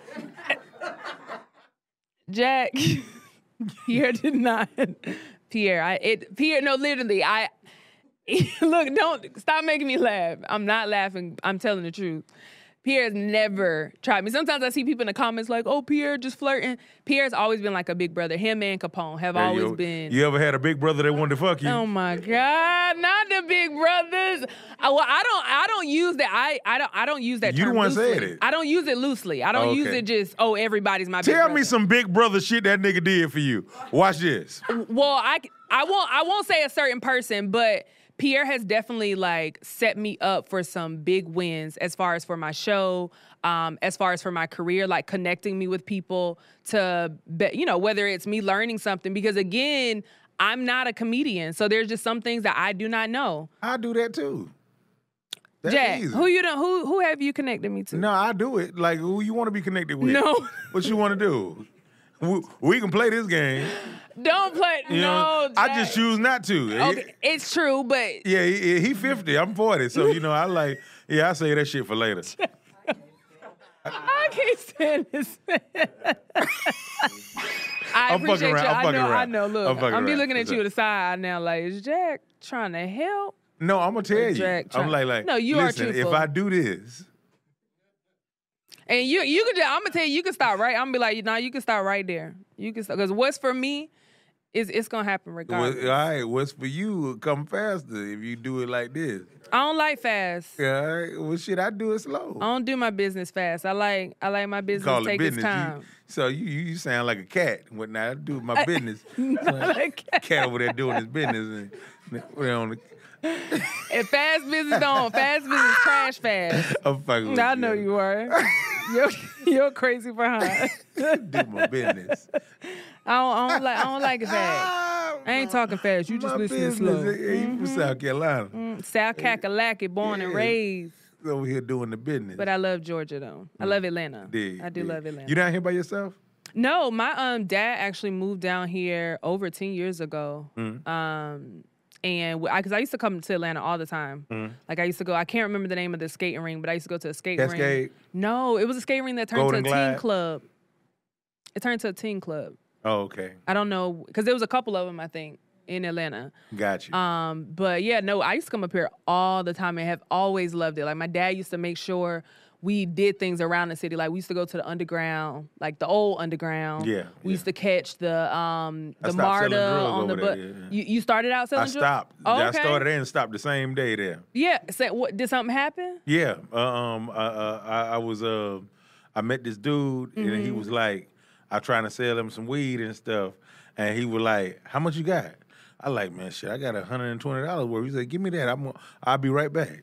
Jack, Pierre did not. Pierre, I it Pierre. No, literally, I look. Don't stop making me laugh. I'm not laughing. I'm telling the truth. Pierre's never tried me. Sometimes I see people in the comments like, "Oh, Pierre just flirting." Pierre's always been like a big brother. Him and Capone have Hey, always you, been. You ever had a big brother that wanted to fuck you? Oh my God! Not the big brothers. I, well, I don't. I don't use that. I. I don't. I don't use that. You term the one loosely. said it. I don't use it loosely. I don't Oh, use okay. it just. Oh, everybody's my. big Tell brother. me some big brother shit that nigga did for you. Watch this. Well, I. I won't. I won't say a certain person, but Pierre has definitely like set me up for some big wins as far as for my show. Um, as far as for my career, like connecting me with people to, be, you know, whether it's me learning something, because again, I'm not a comedian. So there's just some things that I do not know. I do that too. That's Jack, easy. who you done, who who have you connected me to? No, I do it. Like, who you want to be connected with? No. What you want to do? We, we can play this game. Don't play. You no, know, I Jack. just choose not to. Okay, it's true, but Yeah, he, he fifty. I'm forty. So, you know, I like, yeah, I say that shit for later. I can't stand this. I I'm fucking appreciate around. you. I'm I fucking know. I around. know. I'm Look, fucking I'm be around. looking at What's you up? to the side now, like, is Jack trying to help? No, I'm going to tell you. Jack I'm trying- like, like, No, you are listen, if truthful. I do this, And you, you could. I'm gonna tell you, you can start right. I'm gonna be like, nah, you can start right there. You can because what's for me is it's gonna happen well, regardless. all right, what's for you will come faster if you do it like this. I don't like fast. Yeah, all right, well, shit, I do it slow. I don't do my business fast. I like I like my business Call it take business. its time. You, so you you sound like a cat. What now? I do my business. Like, Cat over there doing his business. And we're on the, and fast business don't. Fast business crash fast. I'm fucking with I know you are. You're you're crazy for her. do my business. I don't, I don't like I don't like it fast. Ah, I ain't talking fast. You just my listening business. slow. Hey, you from South Carolina. Mm, South Kakalaki, born and Yeah. raised. Over here doing the business. But I love Georgia though. I love Atlanta. Dig, I do dig. love Atlanta. You down here by yourself? No, my um dad actually moved down here over ten years ago. Mm. Um, and because I, 'cause I used to come to Atlanta all the time. Mm. Like I used to go. I can't remember the name of the skating ring, but I used to go to a skating ring. Cascade? No, it was a skating ring that turned Golden to a teen Glide? club. It turned to a teen club. Oh, okay. I don't know because there was a couple of them I think in Atlanta. Got you. Um, but yeah, no, I used to come up here all the time and have always loved it. Like my dad used to make sure we did things around the city. Like we used to go to the underground, like the old underground. Yeah, We yeah. used to catch the um I the stopped selling MARTA drugs on the over bus. there, yeah. You you started out selling I drugs? stopped. Oh, I okay. started there and stopped the same day there. Yeah. So what did something happen? Yeah. Uh, um. I, uh, I, I was. Uh, I met this dude, and Mm-hmm. he was like, I trying to sell him some weed and stuff, and he was like, "How much you got?" I like, man, shit, I got a hundred and twenty dollars worth. He said, "Give me that. I'm. gonna- I'll be right back."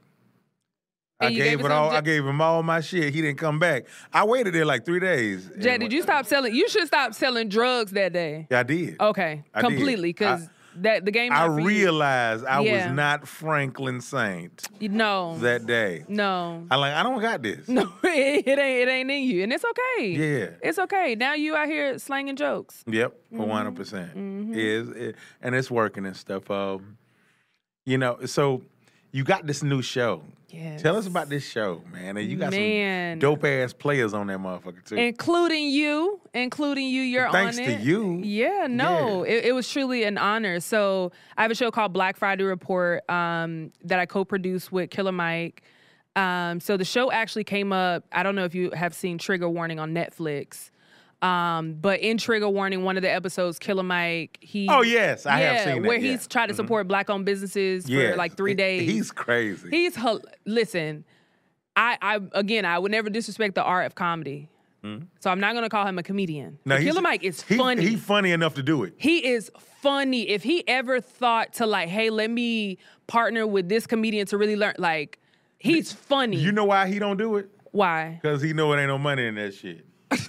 I And you gave gave it it all. some- I gave him all my shit. He didn't come back. I waited there like three days. Jay, And did you stop selling? You should stop selling drugs that day. Yeah, I did. Okay, I did. completely, because I- that the game. I not for you. realized I Yeah. was not Franklin Saint No, that day. no. I like. I don't got this. No, it, it ain't. It ain't in you, and it's okay. Yeah. it's okay. Now you out here slanging jokes. Yep, Mm-hmm. one hundred percent is, it, and it's working and stuff. Um, you know, so you got this new show. Yes. Tell us about this show, man. And you got Man. some dope ass players on that motherfucker too. Including you, including you. You're Thanks on to it. you. Yeah, no, Yeah. It, it was truly an honor. So I have a show called Black Friday Report um, that I co-produced with Killer Mike. Um, so the show actually came up. I don't know if you have seen Trigger Warning on Netflix. Um, but in Trigger Warning, one of the episodes, Killer Mike, he Oh, yes, I have yeah, seen that, where yeah. he's tried to support black-owned businesses Yes. for like three He- days. He's crazy. He's hel- listen. I, I again, I would never disrespect the art of comedy. So I'm not gonna call him a comedian. No, But he's- Killer Mike is he- funny. He funny enough to do it. He is funny. If he ever thought to like, hey, let me partner with this comedian to really learn, like, he's funny. You know why he don't do it? Why? Because he know it ain't no money in that shit.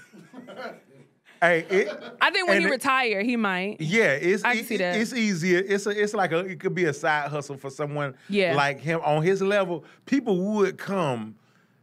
Hey, it, I think when and he it- retire, he might. Yeah, it's I can it- see that. It's easier. It's a, it's like a it could be a side hustle for someone Yeah. like him on his level. People would come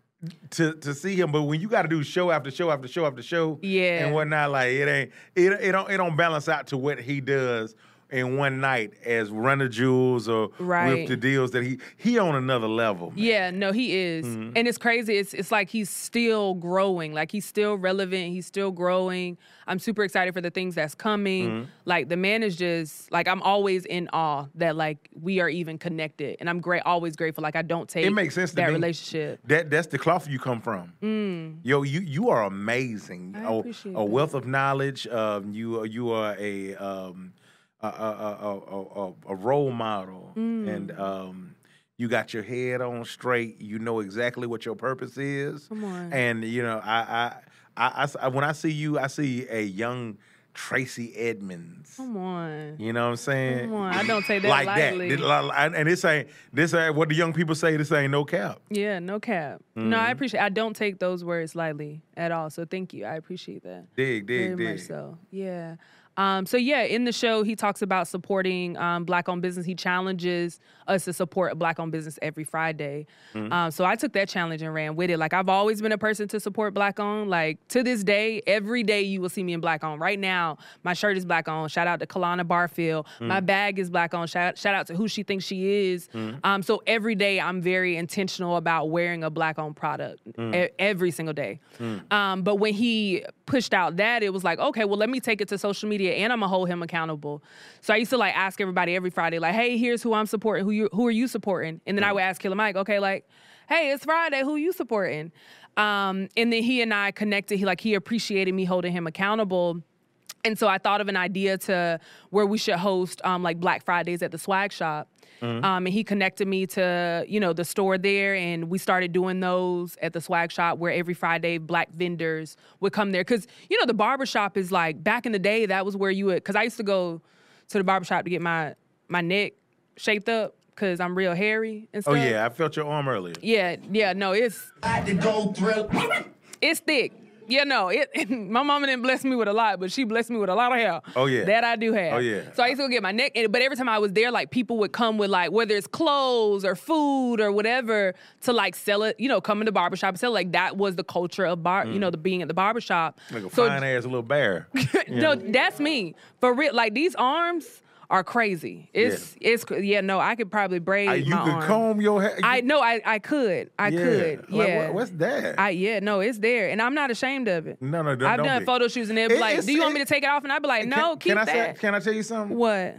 to to see him, but when you got to do show after show after show after show, Yeah. and whatnot, like it ain't it it don't it don't balance out to what he does in one night as Run the Jewels or Right. with the deals that he he on another level. Man. Yeah, no, he is. Mm-hmm. And it's crazy. It's it's like he's still growing. Like he's still relevant. He's still growing. I'm super excited for the things that's coming. Mm-hmm. Like the man is just like I'm always in awe that like we are even connected. And I'm great always grateful. Like I don't take It makes sense to that me. relationship. That that's the cloth you come from. Yo, you you are amazing. I a, appreciate a wealth of knowledge. Um, you you are a um a a a, a, a, a role model, and um, you got your head on straight. You know exactly what your purpose is. Come on. And you know, I I, I I I when I see you, I see a young Tracy Edmonds. Come on. You know what I'm saying? Come on. I don't say that like lightly. that. And this ain't this ain't what the young people say. This ain't no cap. Yeah, no cap. No, I appreciate I don't take those words lightly at all. So thank you. I appreciate that. Dig, dig, Very dig. much so. Yeah. Um, so yeah, in the show, he talks about supporting um, Black-owned business. He challenges us to support a Black-owned business every Friday. Mm-hmm. Um, so I took that challenge and ran with it. Like I've always been a person to support Black-owned. Like to this day, every day you will see me in Black-owned. Right now, my shirt is Black-owned. Shout out to Kalana Barfield. Mm-hmm. My bag is Black-owned. Shout, shout out to who she thinks she is. Um, so every day I'm very intentional about wearing a Black-owned product. E- every single day. Um, but when he pushed out that, it was like, okay, well, let me take it to social media and I'm gonna hold him accountable. So I used to like ask everybody every Friday, like, hey, here's who I'm supporting. Who you who are you supporting? And then I would ask Killer Mike, okay, like, hey, it's Friday, who you supporting? Um, and then he and I connected. He like he appreciated me holding him accountable. And so I thought of an idea to where we should host um, like Black Fridays at the swag shop. Um, and he connected me to, you know, the store there, and we started doing those at the swag shop where every Friday Black vendors would come there. Because, you know, the barbershop is like, back in the day, that was where you would, because I used to go to the barbershop to get my, my neck shaped up because I'm real hairy and Oh stuff. yeah, I felt your arm earlier. Yeah, yeah, no, it's, I had to go through. it's thick. Yeah, no, it, my mama didn't bless me with a lot, but she blessed me with a lot of hair. Oh, yeah. That I do have. Oh, yeah. So I used to go get my neck, and- but every time I was there, like, people would come with, like, whether it's clothes or food or whatever to, like, sell it, you know, come in the barbershop and sell it. Like, that was the culture of bar, you know, the being at the barbershop. Like a So- fine ass little bear. no, that's me. For real, like, these arms are crazy. It's, it's, yeah, no, I could probably braid Uh, you my could arm. comb your hair. I know, I, I could. I Yeah. could. Like, Yeah. what- what's that? I yeah, no, it's there, and I'm not ashamed of it. No, no, don't- I've don't done be. photo shoots, and they'll be It- like, it's- "Do you want me it- to take it off?" And I'd be like, "No, can, keep can I that." Say, can I tell you something? What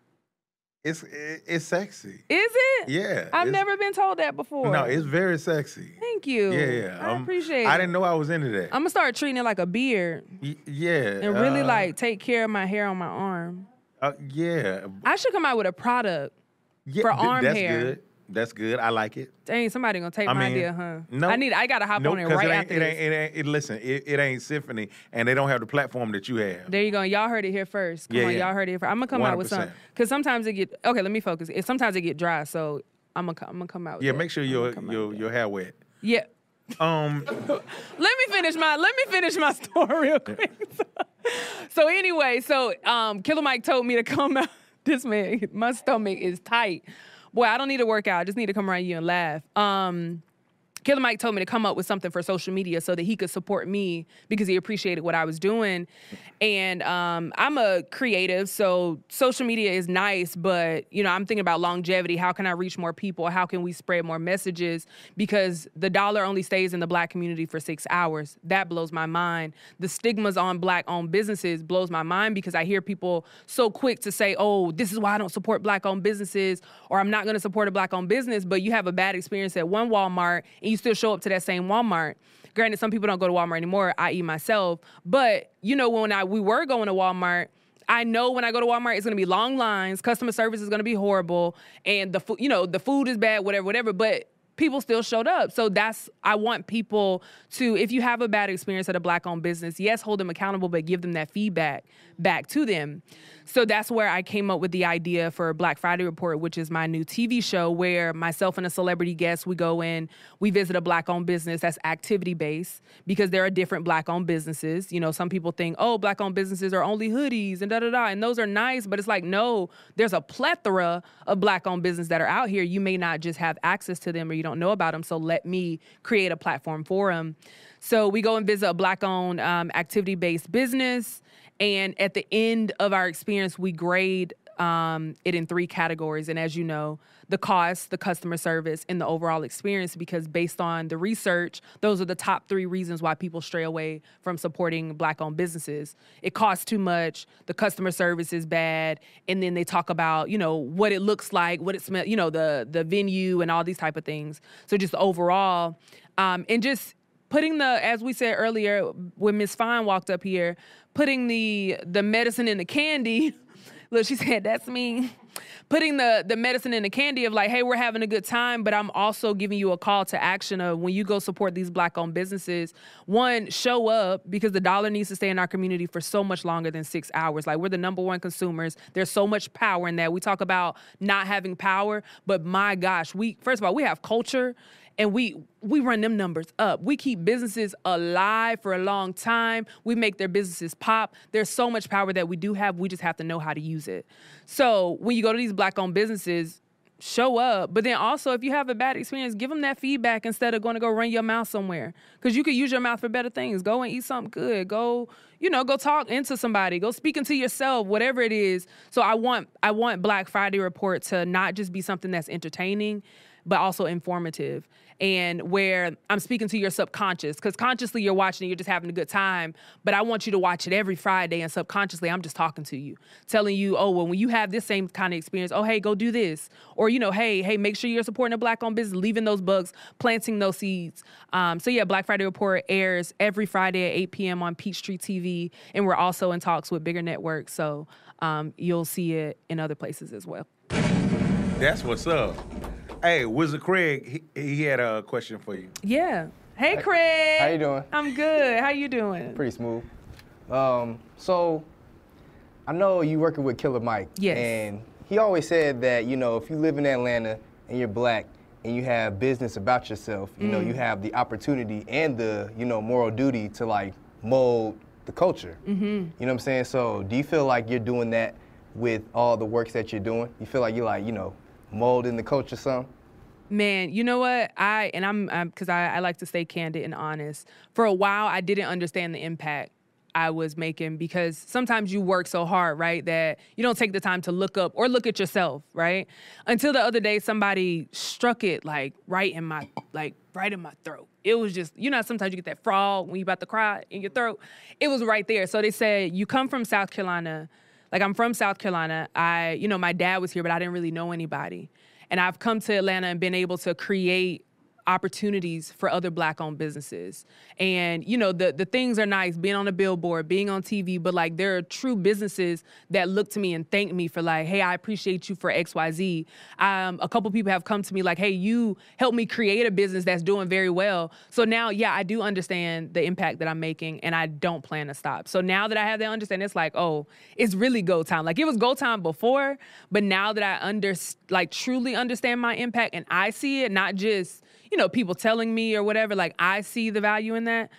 It's it, it's sexy. is it? Yeah, I've it's- never been told that before. No, it's very sexy. Thank you. Yeah, yeah. I um, appreciate it. I didn't know I was into that. I'm gonna start treating it like a beard Y- yeah, and really uh, like take care of my hair on my arm. Uh, yeah, I should come out with a product. yeah. For th- arm that's hair. good. That's good. I like it. Dang, somebody gonna take I my mean, idea, huh? no. I need. I gotta hop Nope, on it 'cause right it ain't, after it this. ain't, it ain't. It, listen, it, it ain't Symphony, and they don't have the platform that you have. There you go. Y'all heard it here first. Come Yeah, on, yeah. y'all heard it here first. I'm gonna come out with one hundred something. percent. Cause sometimes it get okay. Let me focus. It, sometimes it get dry, so I'm gonna I'm gonna come out. With Yeah, that. make sure I'm your gonna come out your with your that. hair wet. Yeah. Um, Let me finish my let me finish my story real quick. So anyway, so um, Killer Mike told me to come out. This man, my stomach is tight. Boy, I don't need to work out. I just need to come around you and laugh. Um, Killer Mike told me to come up with something for social media so that he could support me because he appreciated what I was doing. And um, I'm a creative, so social media is nice, but you know, I'm thinking about longevity. How can I reach more people? How can we spread more messages? Because the dollar only stays in the Black community for six hours. That blows my mind. The stigmas on Black-owned businesses blows my mind because I hear people so quick to say, oh, this is why I don't support Black-owned businesses, or I'm not gonna support a Black-owned business, but you have a bad experience at one Walmart and you still show up to that same Walmart. Granted, some people don't go to Walmart anymore, that is myself. But, you know, when I we were going to Walmart, I know when I go to Walmart, it's going to be long lines, customer service is going to be horrible, and the food, you know, the food is bad, whatever, whatever. But people still showed up. So that's, I want people to, if you have a bad experience at a Black-owned business, yes, hold them accountable, but give them that feedback back to them. So that's where I came up with the idea for Black Friday Report, which is my new T V show where myself and a celebrity guest, we go in, we visit a Black-owned business that's activity-based because there are different Black-owned businesses. You know, some people think, oh, Black-owned businesses are only hoodies and da-da-da, and those are nice, but it's like, no, there's a plethora of Black-owned businesses that are out here. You may not just have access to them or you don't know about them, so let me create a platform for them. So we go and visit a Black-owned um, activity-based business, and at the end of our experience, we grade um, it in three categories. And as you know, the cost, the customer service, and the overall experience, because based on the research, those are the top three reasons why people stray away from supporting Black-owned businesses. It costs too much, the customer service is bad, and then they talk about, you know, what it looks like, what it smells, you know, the, the venue and all these type of things. So just overall, um, and just putting the, as we said earlier, when Miss Fine walked up here, putting the the medicine in the candy. Look, she said, that's me. Putting the, the medicine in the candy of like, hey, we're having a good time, but I'm also giving you a call to action of when you go support these Black-owned businesses, one, show up, because the dollar needs to stay in our community for so much longer than six hours. Like, we're the number one consumers. There's so much power in that. We talk about not having power, but my gosh, we, first of all, we have culture. And we we run them numbers up. We keep businesses alive for a long time. We make their businesses pop. There's so much power that we do have. We just have to know how to use it. So when you go to these Black-owned businesses, show up. But then also, if you have a bad experience, give them that feedback instead of going to go run your mouth somewhere. Because you could use your mouth for better things. Go and eat something good. Go, you know, go talk into somebody. Go speak into yourself, whatever it is. So I want I want Black Friday Report to not just be something that's entertaining, but also informative, and where I'm speaking to your subconscious, because consciously you're watching it, you're just having a good time, but I want you to watch it every Friday, and subconsciously I'm just talking to you, telling you, oh, well, when you have this same kind of experience, oh, hey, go do this, or, you know, hey, hey, make sure you're supporting a Black-owned business, leaving those bugs, planting those seeds. Um, so yeah, Black Friday Report airs every Friday at eight p.m. on Peachtree T V, and we're also in talks with bigger networks, so um, you'll see it in other places as well. That's what's up. Hey, Wizard Craig, he, he had a question for you. Yeah. Hey, Craig. How you doing? I'm good. How you doing? Pretty smooth. Um, so, I know you working with Killer Mike. Yes. And he always said that, you know, if you live in Atlanta and you're Black and you have business about yourself, you mm. know, you have the opportunity and the, you know, moral duty to, like, mold the culture. Mm-hmm. You know what I'm saying? So, do you feel like you're doing that with all the works that you're doing? You feel like you're, like, you know, molding the culture some? Man, you know what? I, and I'm, because I, I like to stay candid and honest. For a while, I didn't understand the impact I was making, because sometimes you work so hard, right, that you don't take the time to look up or look at yourself, right? Until the other day, somebody struck it like right in my, like right in my throat. It was just, you know, sometimes you get that frog when you're about to cry in your throat. It was right there. So they said, you come from South Carolina. Like, I'm from South Carolina. I, you know, my dad was here, but I didn't really know anybody. And I've come to Atlanta and been able to create opportunities for other Black-owned businesses. And, you know, the, the things are nice, being on a billboard, being on T V, but, like, there are true businesses that look to me and thank me for, like, hey, I appreciate you for X Y Z. Um, a couple people have come to me like, hey, you helped me create a business that's doing very well. So now, yeah, I do understand the impact that I'm making, and I don't plan to stop. So now that I have that understanding, it's like, oh, it's really go time. Like, it was go time before, but now that I under, like, truly understand my impact and I see it, not just, you know, people telling me or whatever, like, I see the value in that.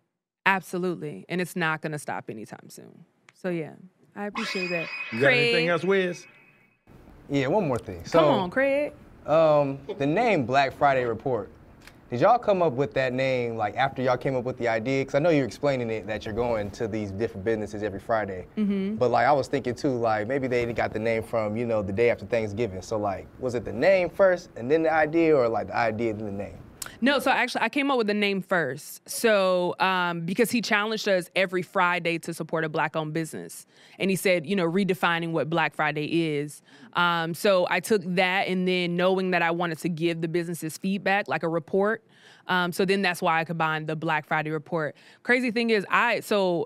Absolutely. And it's not going to stop anytime soon. So, yeah, I appreciate that. You got Craig, anything else, Wiz? Yeah, one more thing. So, come on, Craig. Um, the name Black Friday Report, did y'all come up with that name, like, after y'all came up with the idea? Because I know you're explaining it, that you're going to these different businesses every Friday. Mm-hmm. But, like, I was thinking, too, like, maybe they got the name from, you know, the day after Thanksgiving. So, like, was it the name first and then the idea, or, like, the idea and then the name? No, so actually, I came up with the name first. So, um, because he challenged us every Friday to support a Black-owned business. And he said, you know, redefining what Black Friday is. Um, so I took that, and then knowing that I wanted to give the businesses feedback, like a report. Um, so then that's why I combined the Black Friday Report. Crazy thing is, I, so...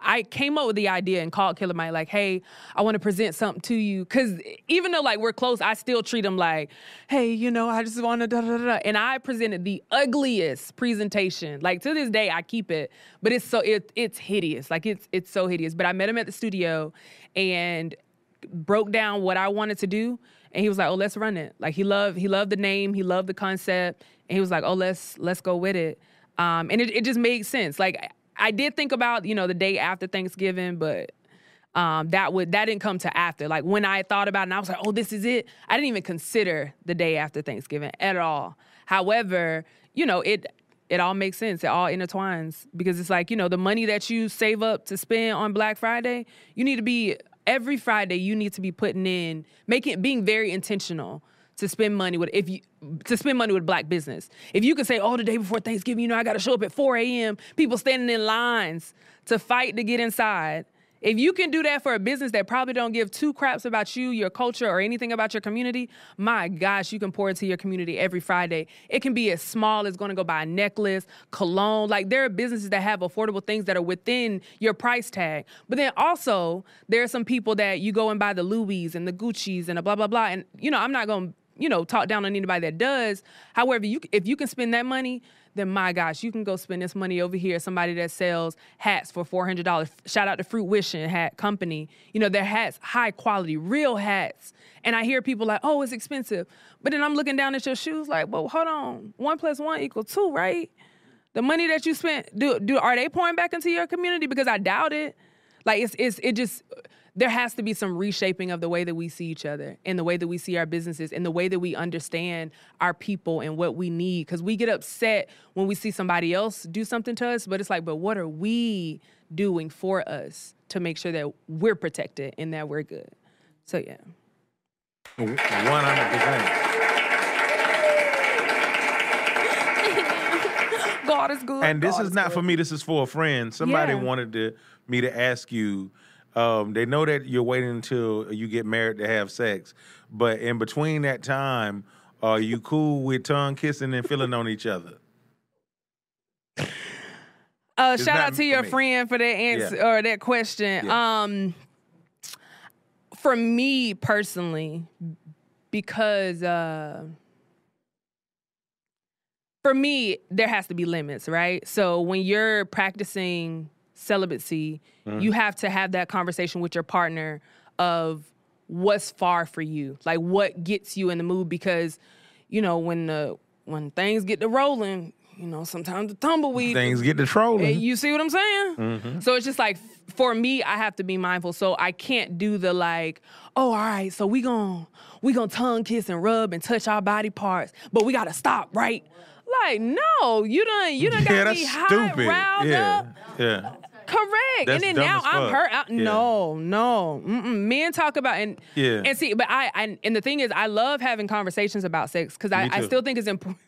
I came up with the idea and called Killer Mike like, hey, I want to present something to you. Because even though, like, we're close, I still treat him like, hey, you know, I just want to da da da. And I presented the ugliest presentation. Like, to this day, I keep it. But it's so, it, it's hideous. Like, it's it's so hideous. But I met him at the studio and broke down what I wanted to do. And he was like, oh, let's run it. Like, he loved he loved the name. He loved the concept. And he was like, oh, let's let's go with it. Um, and it, it just made sense. Like, I did think about, you know, the day after Thanksgiving, but um, that would that didn't come to after. Like, when I thought about it, and I was like, oh, this is it. I didn't even consider the day after Thanksgiving at all. However, you know, it it all makes sense. It all intertwines because it's like, you know, the money that you save up to spend on Black Friday, you need to be, every Friday, you need to be putting in, making, being very intentional to spend money with, if you, to spend money with Black business. If you could say, oh, the day before Thanksgiving, you know, I got to show up at four a.m., people standing in lines to fight to get inside. If you can do that for a business that probably don't give two craps about you, your culture, or anything about your community, my gosh, you can pour into your community every Friday. It can be as small as going to go buy a necklace, cologne. Like, there are businesses that have affordable things that are within your price tag. But then also, there are some people that you go and buy the Louis and the Gucci's and the blah, blah, blah. And, you know, I'm not going to, you know, talk down on anybody that does. However, you if you can spend that money, then my gosh, you can go spend this money over here. Somebody that sells hats for four hundred dollars. Shout out to Fruit Wishing Hat Company. You know, their hats, high quality, real hats. And I hear people like, oh, it's expensive. But then I'm looking down at your shoes like, well, hold on. One plus one equal two, right? The money that you spent, do do are they pouring back into your community? Because I doubt it. Like, it's it's it just, there has to be some reshaping of the way that we see each other and the way that we see our businesses and the way that we understand our people and what we need. Because we get upset when we see somebody else do something to us, but it's like, but what are we doing for us to make sure that we're protected and that we're good? So, yeah. one hundred percent. God is good. And this God is is not good. for me. This is for a friend. Somebody Yeah. wanted to, me to ask you, um, they know that you're waiting until you get married to have sex, but in between that time, are you cool with tongue kissing and feeling on each other? Uh, It's shout not out to for your me. friend for that answer Yeah. or that question. Yeah. Um, for me personally, because uh, for me there has to be limits, right? So when you're practicing celibacy, Mm-hmm. you have to have that conversation with your partner of what's far for you, like what gets you in the mood. Because you know when the when things get to rolling, you know sometimes the tumbleweed Things get to Hey, trolling. you see what I'm saying? Mm-hmm. So it's just like, for me, I have to be mindful. So I can't do the like, oh, all right, so we gon' we gon' tongue kiss and rub and touch our body parts, but we gotta stop, right? Like, no, you done you done Yeah, got me that's high, stupid. riled Yeah, up. yeah. Correct. That's and then dumb now as I'm fuck. hurt. I, Yeah. No, no. Mm-mm. Men talk about and Yeah. and see, but I, I and the thing is, I love having conversations about sex because I, Me I too. still think it's important.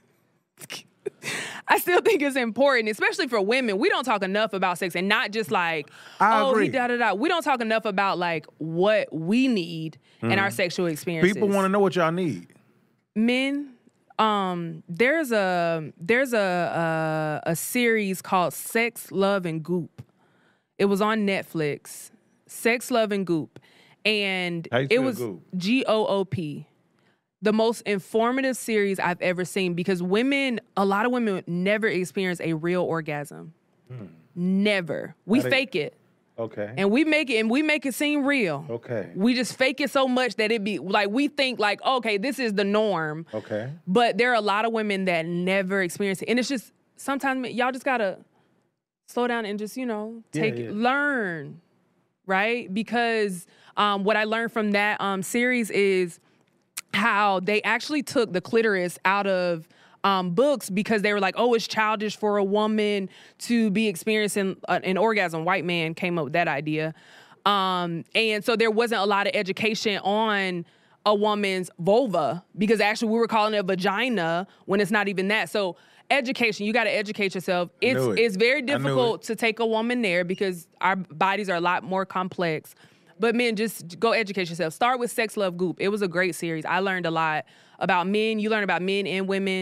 I still think it's important, especially for women. We don't talk enough about sex, and not just like, I oh, agree. he da da da. We don't talk enough about like what we need in our sexual experiences. People want to know what y'all need. Men. Um, there's a there's a, a a series called Sex, Love, and Goop. It was on Netflix. Sex, Love, and Goop, and How you it spell was Goop? G O O P. The most informative series I've ever seen, because women, a lot of women never experience a real orgasm. Never. We How they- fake it. Okay. And we make it and we make it seem real. Okay. We just fake it so much that it be like we think like, okay, this is the norm. Okay. But there are a lot of women that never experience it. And it's just sometimes y'all just gotta slow down and just, you know, Yeah, take yeah. learn. Right? Because um, what I learned from that um, series is how they actually took the clitoris out of um, books because they were like, oh, it's childish for a woman to be experiencing a, an orgasm. White man came up with that idea. Um, and so there wasn't a lot of education on a woman's vulva because actually we were calling it vagina when it's not even that. So education, you got to educate yourself. It's knew it. it's very I knew difficult it. to take a woman there because our bodies are a lot more complex. But men, just go educate yourself. Start with Sex, Love, Goop. It was a great series. I learned a lot about men. You learn about men and women.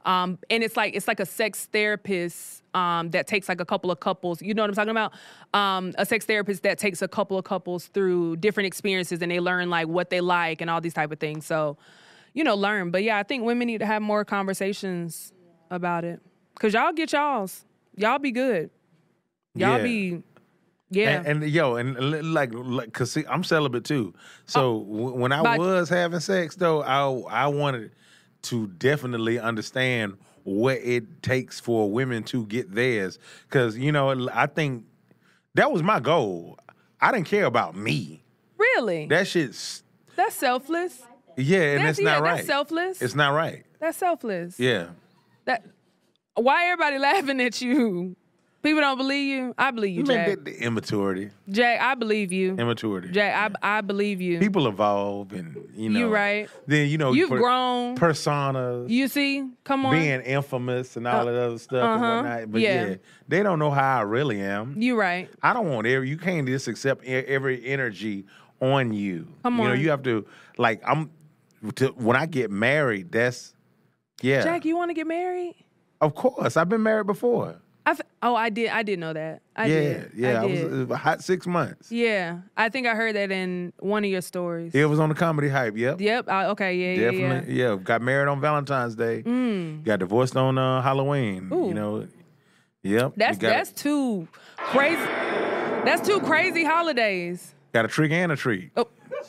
Um, and it's like it's like a sex therapist um, that takes like a couple of couples. You know what I'm talking about? Um, a sex therapist that takes a couple of couples through different experiences, and they learn like what they like and all these type of things. So, you know, learn. But yeah, I think women need to have more conversations about it. Cause y'all get y'all's. Y'all be good. Y'all Yeah. be, yeah. And, and yo, and li- like, like, cause see, I'm celibate too. So w- when I but- was having sex, though, I I wanted to definitely understand what it takes for women to get theirs. Cause you know, I think that was my goal. I didn't care about me. Really? That shit's That's selfless. yeah, and That's- it's not yeah, right. that's selfless. It's not right. That's selfless. Yeah. That. Why everybody laughing at you? People don't believe you. I believe you, Man, Jack. the, the immaturity, Jack, I believe you. immaturity. Jack, I I believe you. People evolve, and you know, You right. Then you know, You've per- grown. personas. You see? Come on. being infamous and all that other stuff and uh-huh. whatnot. But Yeah. yeah. they don't know how I really am. You right. I don't want every, you can't just accept e- every energy on you. Come You know, on. you have to, like, I'm, to, when I get married, that's, yeah. Jack, you want to get married? Of course. I've been married before. I oh, I did. I did know that. I yeah. did. Yeah. I I did. was, it was a hot six months. Yeah, I think I heard that in one of your stories. It was on the Comedy Hype. Yep. Yep. I, okay. Yeah. Yeah. Definitely. Yeah. Yeah. Got married on Valentine's Day. Mm. Got divorced on uh, Halloween. Ooh. You know. Yep. That's You got that's two crazy. That's two crazy holidays. Got a trick and a treat. Oh,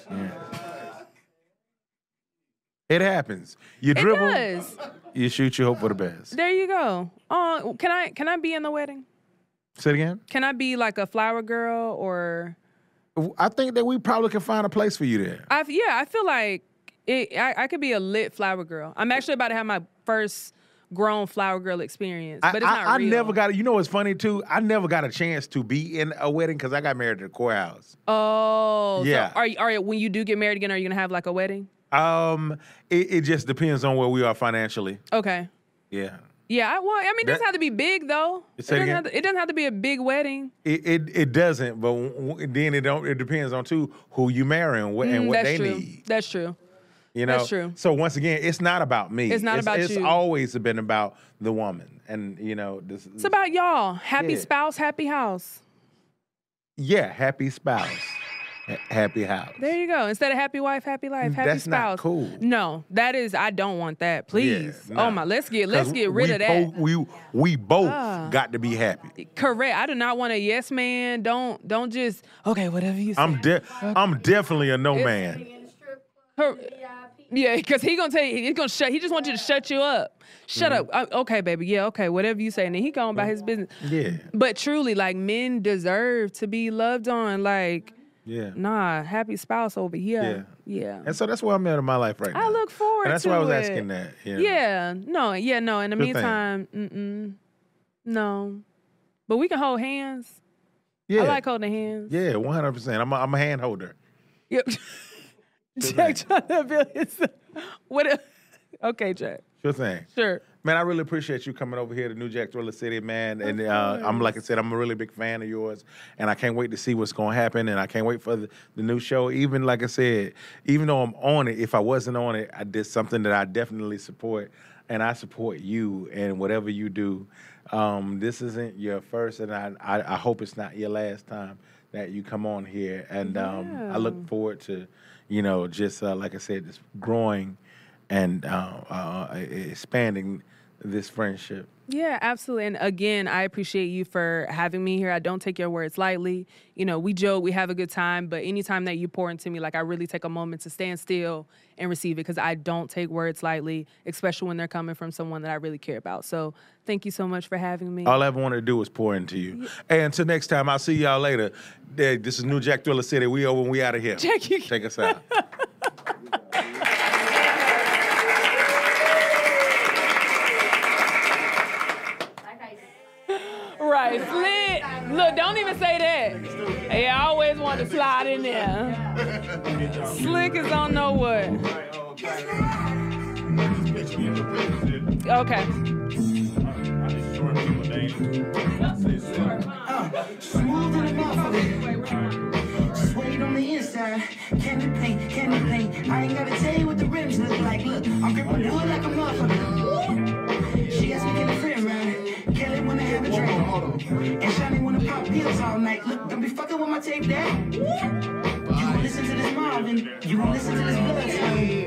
It happens. You it dribble, does. you shoot, you hope for the best. There you go. Oh, can I can I be in the wedding? Say it again. Can I be like a flower girl or? I think that we probably can find a place for you there. I yeah, I feel like it. I, I could be a lit flower girl. I'm actually about to have my first grown flower girl experience, but I, it's not I, I real. never got. You know what's funny too? I never got a chance to be in a wedding because I got married at the courthouse. Oh, Yeah. So are you, are you, when you do get married again, are you gonna have like a wedding? Um, it, it just depends on where we are financially. Okay. Yeah. Yeah. I, well, I mean, it doesn't That- have to be big though. It Say it doesn't, again? have to, it doesn't have to be a big wedding. It it, it doesn't, but w- w- then it don't. It depends on too who you marry and what and Mm, what that's they true. need. That's true. You know, That's true. So once again, it's not about me. It's not about it's you. always been about the woman, and you know, this. It's about y'all. Happy Yeah. spouse, happy house. Yeah, happy spouse, ha- happy house. There you go. Instead of happy wife, happy life, happy That's not spouse. cool. No, that is. I don't want that. Please. Yeah, nah. Oh my. Let's get. Let's 'Cause get rid we of that. po- we we both Ah. got to be happy. Correct. I do not want a yes man. Don't don't just okay. Whatever you say. I'm de- I'm definitely a no man. In the strip Her- club, V I P. Yeah, because he gonna tell you, he's gonna shut. He just wants you to shut you up. Shut Mm-hmm. up. Uh, okay, baby. Yeah, okay. Whatever you say, and then he going about his business. Yeah, But truly, like men deserve to be loved on. Like, yeah. nah, happy spouse over here. Yeah. And so that's where I'm at in my life right now. I look forward And that's to why I was it. asking that. You know? Yeah. No. Yeah. No. In the Good thing. meantime, mm-mm. No. But we can hold hands. yeah, I like holding hands. yeah, one hundred percent. I'm a, I'm a hand holder. Yep. Jack trying to build his. What? A, okay, Jack. Sure thing. Sure. Man, I really appreciate you coming over here to New Jack Thriller City, man. And uh, I'm like I said, I'm a really big fan of yours, and I can't wait to see what's going to happen. And I can't wait for the, the new show. Even like I said, even though I'm on it, if I wasn't on it, I did something that I definitely support, and I support you and whatever you do. Um, this isn't your first, and I, I I hope it's not your last time that you come on here. And um, I look forward to, you know, just uh, like I said, just growing and uh, uh, expanding this friendship. Yeah, absolutely. And again, I appreciate you for having me here. I don't take your words lightly. You know, we joke, we have a good time, but anytime that you pour into me, like I really take a moment to stand still and receive it because I don't take words lightly, especially when they're coming from someone that I really care about. So thank you so much for having me. All I ever wanted to do was pour into you. And until next time, I'll see y'all later. This is New Jack Thriller City. We over and we out of here. Jack, you- Take us out. Right, slick. Look, don't even say that. Hey, I always want to slide in there. Slick is on know what. Okay. Smooth in the motherfucker. Suede on the inside. Candy paint, candy paint. I ain't gotta tell you what the rims look like. Look, I'm gripping wood like a motherfucker. photo. And Shawty wanna pop pills all night. Look, don't be fucking with my tape, dad. You gon' listen to this Marvin. You gon' listen to this Bloodstone.